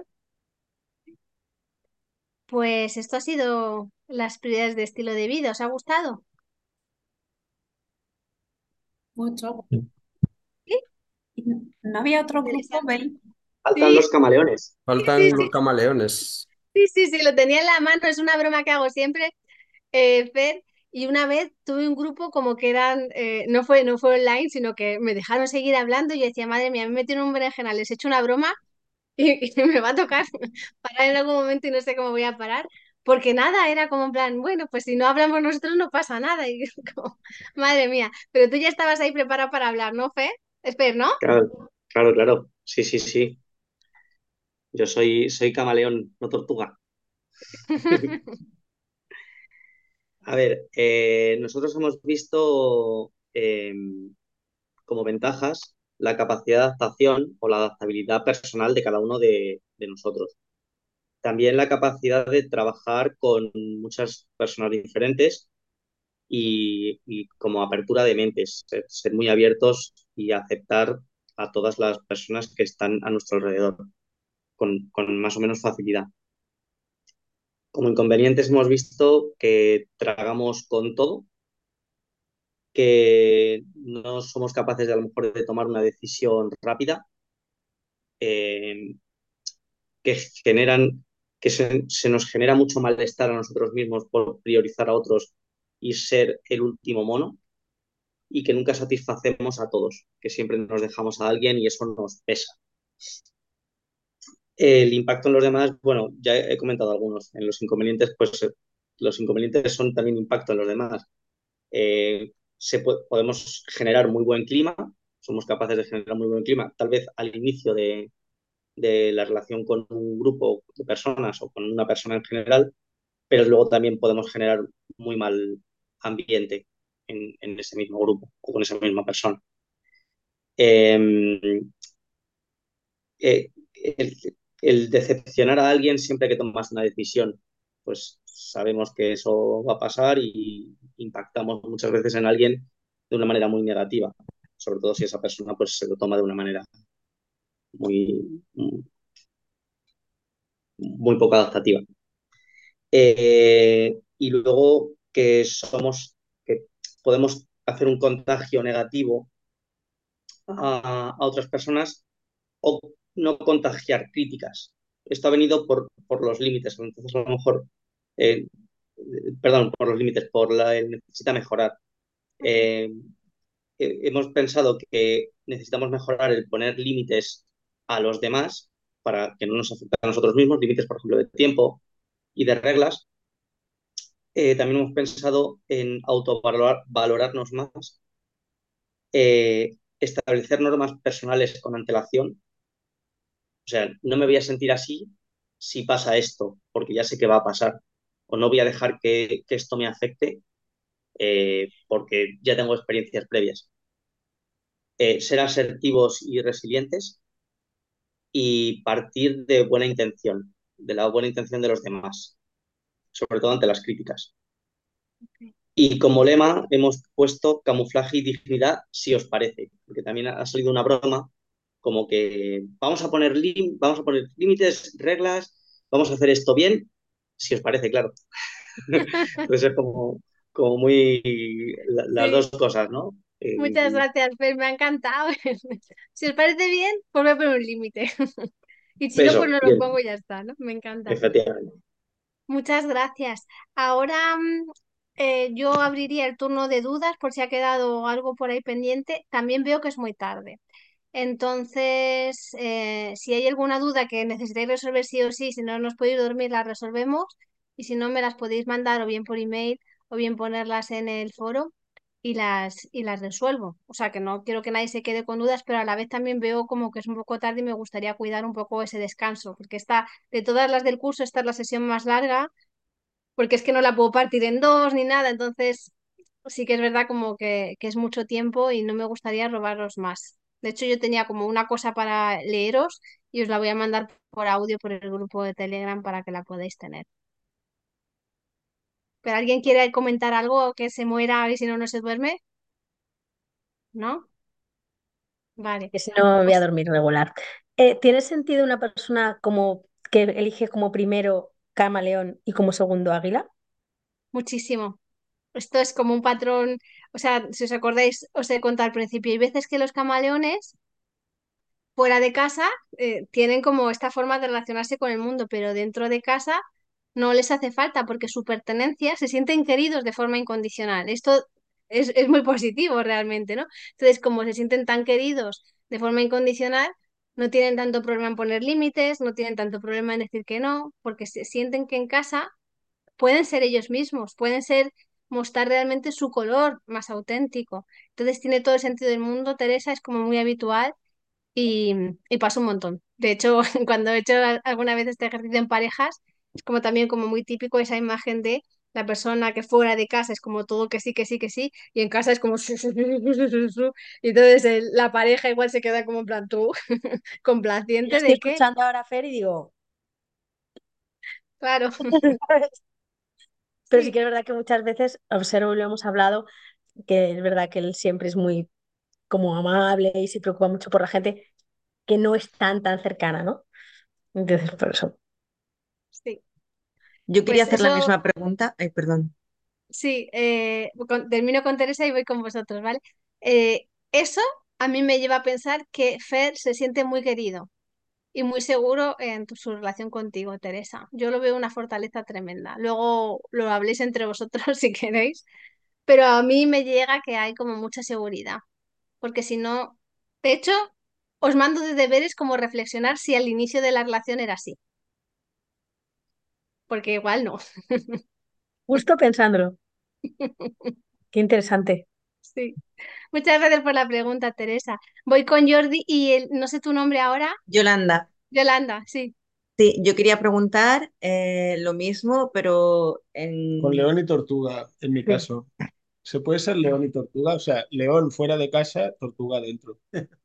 Pues esto ha sido las prioridades de estilo de vida. ¿Os ha gustado? Mucho. Sí. Sí, ¿Y no no había otro grupo, interesante. Bel? Faltan Sí, los camaleones. sí, Faltan los sí, camaleones. sí, sí, sí, lo tenía en la mano. Es una broma que hago siempre, eh, Fer. Y una vez tuve un grupo como que eran, eh, no fue, no fue online, sino que me dejaron seguir hablando y yo decía, madre mía, me metieron un berenjenal, les he hecho una broma y, y me va a tocar parar en algún momento y no sé cómo voy a parar. porque nada, era como en plan, bueno, pues si no hablamos nosotros no pasa nada. Y como, madre mía, pero tú ya estabas ahí preparado para hablar, ¿no, Fe? Espera, ¿no? Claro, claro, claro. Sí, sí, sí. Yo soy, soy camaleón, no tortuga. A ver, eh, nosotros hemos visto eh, como ventajas la capacidad de adaptación o la adaptabilidad personal de cada uno de, de nosotros. También la capacidad de trabajar con muchas personas diferentes y, y como apertura de mentes, ser, ser muy abiertos y aceptar a todas las personas que están a nuestro alrededor con, con más o menos facilidad. Como inconvenientes hemos visto que tragamos con todo, que no somos capaces de a lo mejor de tomar una decisión rápida, eh, que generan, que se, se, nos genera mucho malestar a nosotros mismos por priorizar a otros y ser el último mono, y que nunca satisfacemos a todos, que siempre nos dejamos a alguien y eso nos pesa. El impacto en los demás, bueno, ya he comentado algunos. En los inconvenientes, pues los inconvenientes son también impacto en los demás. Eh, se puede, podemos generar muy buen clima, somos capaces de generar muy buen clima, tal vez al inicio de, de la relación con un grupo de personas o con una persona en general, pero luego también podemos generar muy mal ambiente en, en ese mismo grupo o con esa misma persona. Eh, eh, el, el, decepcionar a alguien siempre que tomas una decisión, pues sabemos que eso va a pasar y impactamos muchas veces en alguien de una manera muy negativa, sobre todo si esa persona pues se lo toma de una manera muy, muy poco adaptativa. Eh, y luego que somos, que podemos hacer un contagio negativo a, a otras personas o no contagiar críticas. Esto ha venido por, por los límites, entonces a lo mejor, eh, perdón, por los límites, por la el necesita mejorar. Eh, eh, hemos pensado que necesitamos mejorar el poner límites a los demás para que no nos afecten a nosotros mismos, límites, por ejemplo, de tiempo y de reglas. Eh, también hemos pensado en autovalorarnos más, eh, establecer normas personales con antelación. O sea, no me voy a sentir así si pasa esto, porque ya sé que va a pasar. O no voy a dejar que, que esto me afecte eh, porque ya tengo experiencias previas. Eh, ser asertivos y resilientes y partir de buena intención, de la buena intención de los demás, sobre todo ante las críticas. Okay. Y como lema hemos puesto camuflaje y dignidad, si os parece, porque también ha salido una broma como que vamos a poner, lim vamos a poner límites, reglas, vamos a hacer esto bien, si os parece, claro. Puede ser como, como muy la, las Sí. dos cosas, ¿no? Eh, Muchas gracias, Fer, me ha encantado. Si os parece bien, pues voy a poner un límite. Y si no, pues eso, no lo bien, pongo y ya está, ¿no? Me encanta. efectivamente. Muchas gracias. Ahora mm, eh, yo abriría el turno de dudas por si ha quedado algo por ahí pendiente. También veo que es muy tarde. Entonces, eh, si hay alguna duda que necesitéis resolver sí o sí, si no nos podéis dormir, la resolvemos. Y si no, me las podéis mandar o bien por email o bien ponerlas en el foro y las, y las resuelvo. O sea, que no quiero que nadie se quede con dudas, pero a la vez también veo como que es un poco tarde y me gustaría cuidar un poco ese descanso, porque esta, de todas las del curso, esta es la sesión más larga, porque es que no la puedo partir en dos ni nada, entonces sí que es verdad como que, que es mucho tiempo y no me gustaría robaros más. De hecho, yo tenía como una cosa para leeros y os la voy a mandar por audio por el grupo de Telegram para que la podáis tener. ¿Pero alguien quiere comentar algo que se muera y si no, no se duerme? ¿No? Vale. Que si no me voy a Pues dormir regular. Eh, ¿tiene sentido una persona como que elige como primero camaleón y como segundo águila? muchísimo. Esto es como un patrón, o sea, si os acordáis, os he contado al principio, hay veces que los camaleones fuera de casa eh, tienen como esta forma de relacionarse con el mundo, pero dentro de casa no les hace falta porque su pertenencia se sienten queridos de forma incondicional. Esto es, es muy positivo realmente, ¿no? Entonces, como se sienten tan queridos de forma incondicional, no tienen tanto problema en poner límites, no tienen tanto problema en decir que no, porque se sienten que en casa pueden ser ellos mismos, pueden ser mostrar realmente su color más auténtico. Entonces tiene todo el sentido del mundo, Teresa, es como muy habitual y, y pasa un montón. De hecho, cuando he hecho al- alguna vez este ejercicio en parejas, es como también como muy típico esa imagen de la persona que fuera de casa es como todo que sí, que sí, que sí, y en casa es como su, su, su, su, su, su, su. Y entonces el- la pareja igual se queda como en plan tú, Yo complaciente estoy de que, escuchando ahora a Fer y digo, claro, ¿sabes? Pero sí sí, que es verdad que muchas veces observo y lo hemos hablado, que es verdad que él siempre es muy como amable y se preocupa mucho por la gente que no es tan tan cercana, ¿no? Entonces, por eso. sí. Yo quería Pues hacer la eso, misma pregunta. Ay, perdón. sí, eh, con- termino con Teresa y voy con vosotros, ¿vale? Eh, eso a mí me lleva a pensar que Fer se siente muy querido y muy seguro en tu- su relación contigo, Teresa. Yo lo veo una fortaleza tremenda. Luego lo habléis entre vosotros si queréis, pero a mí me llega que hay como mucha seguridad, porque si no, de hecho, os mando de deberes como reflexionar si al inicio de la relación era así, porque igual no. Justo pensándolo. Qué interesante. Sí. Muchas gracias por la pregunta, Teresa. Voy con Jordi y el- no sé tu nombre ahora. Yolanda, Yolanda, sí. sí, yo quería preguntar eh, lo mismo, pero Con en... león y tortuga, en mi Sí. caso. ¿Se puede ser león y tortuga? O sea, león fuera de casa, tortuga dentro.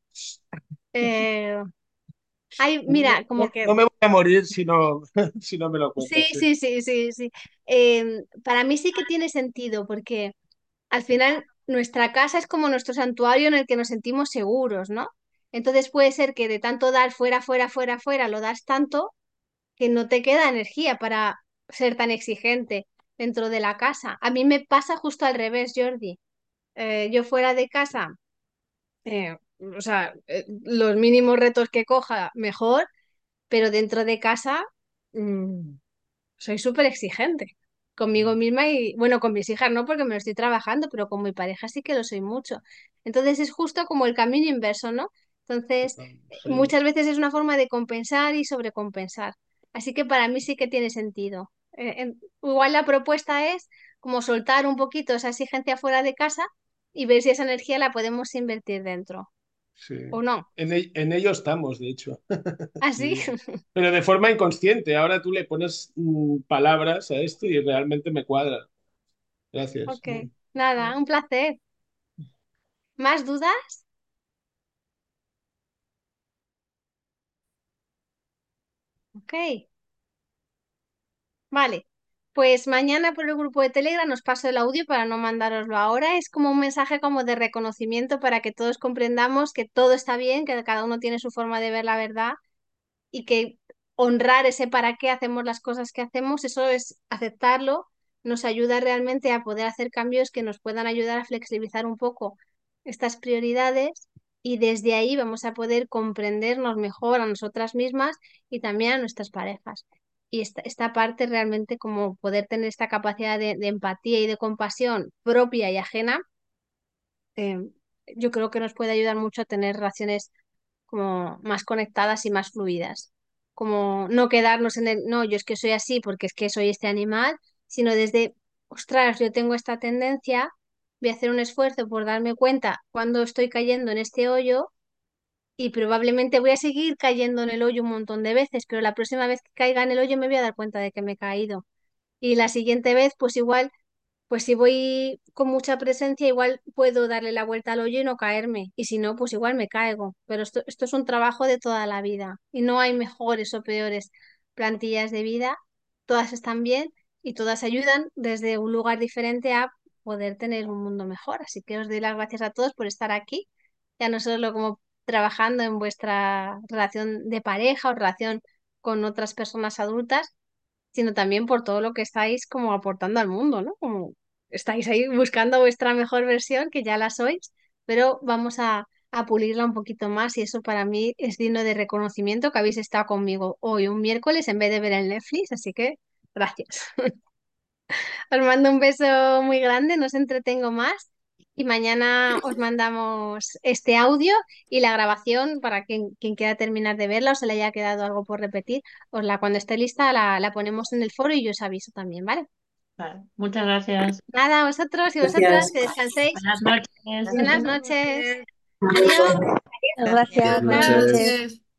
Eh, ay, No, mira, como no- que no me voy a morir si no, si no me lo sí, cuentas. ¿Eh? sí, sí, sí, sí. Em, para mí sí que tiene sentido porque al final nuestra casa es como nuestro santuario en el que nos sentimos seguros, ¿no? Entonces puede ser que de tanto dar fuera, fuera, fuera, fuera, lo das tanto que no te queda energía para ser tan exigente dentro de la casa. A mí me pasa justo al revés, Jordi. Eh, yo fuera de casa, eh, o sea, eh, los mínimos retos que coja, mejor, pero dentro de casa, mm, soy súper exigente conmigo misma y, bueno, con mis hijas no, porque me lo estoy trabajando, pero con mi pareja sí que lo soy mucho. Entonces es justo como el camino inverso, ¿no? Entonces, eh, Sí. muchas veces es una forma de compensar y sobrecompensar. Así que para mí sí que tiene sentido. Eh, en- igual la propuesta es como soltar un poquito esa exigencia fuera de casa y ver si esa energía la podemos invertir dentro. Sí. ¿O no? En, el- en ello estamos, de hecho. ¿Así? Sí. Pero de forma inconsciente. Ahora tú le pones mm, palabras a esto y realmente me cuadra. Gracias. Ok. Nada, un placer. ¿Más dudas? Ok. Vale, pues mañana por el grupo de Telegram os paso el audio para no mandároslo ahora. Es como un mensaje como de reconocimiento para que todos comprendamos que todo está bien, que cada uno tiene su forma de ver la verdad y que honrar ese para qué hacemos las cosas que hacemos, eso es aceptarlo, nos ayuda realmente a poder hacer cambios que nos puedan ayudar a flexibilizar un poco estas prioridades y desde ahí vamos a poder comprendernos mejor a nosotras mismas y también a nuestras parejas. Y esta, esta parte realmente como poder tener esta capacidad de, de empatía y de compasión propia y ajena, eh, yo creo que nos puede ayudar mucho a tener relaciones como más conectadas y más fluidas. Como no quedarnos en el, no, yo es que soy así porque es que soy este animal, sino desde, ostras, yo tengo esta tendencia, voy a hacer un esfuerzo por darme cuenta cuando estoy cayendo en este hoyo y probablemente voy a seguir cayendo en el hoyo un montón de veces, pero la próxima vez que caiga en el hoyo me voy a dar cuenta de que me he caído. Y la siguiente vez, pues igual pues si voy con mucha presencia, igual puedo darle la vuelta al hoyo y no caerme. Y si no, pues igual me caigo. Pero esto, esto es un trabajo de toda la vida. Y no hay mejores o peores plantillas de vida. Todas están bien y todas ayudan desde un lugar diferente a poder tener un mundo mejor. Así que os doy las gracias a todos por estar aquí. Ya no solo como trabajando en vuestra relación de pareja o relación con otras personas adultas, sino también por todo lo que estáis como aportando al mundo, ¿no? Como estáis ahí buscando vuestra mejor versión, que ya la sois, pero vamos a, a pulirla un poquito más y eso para mí es digno de reconocimiento que habéis estado conmigo hoy un miércoles en vez de ver el Netflix, así que gracias. Os mando un beso muy grande, no os entretengo más y mañana os mandamos este audio y la grabación para quien, quien quiera terminar de verla o se le haya quedado algo por repetir, os la cuando esté lista la, la ponemos en el foro y yo os aviso también, ¿vale? Vale, muchas gracias. Nada, vosotros y vosotras, Gracias. que descanséis. Buenas noches. Buenas Buenas noches. noches. Adiós. Gracias, Buenas buenas Chao. noches. noches. Noches.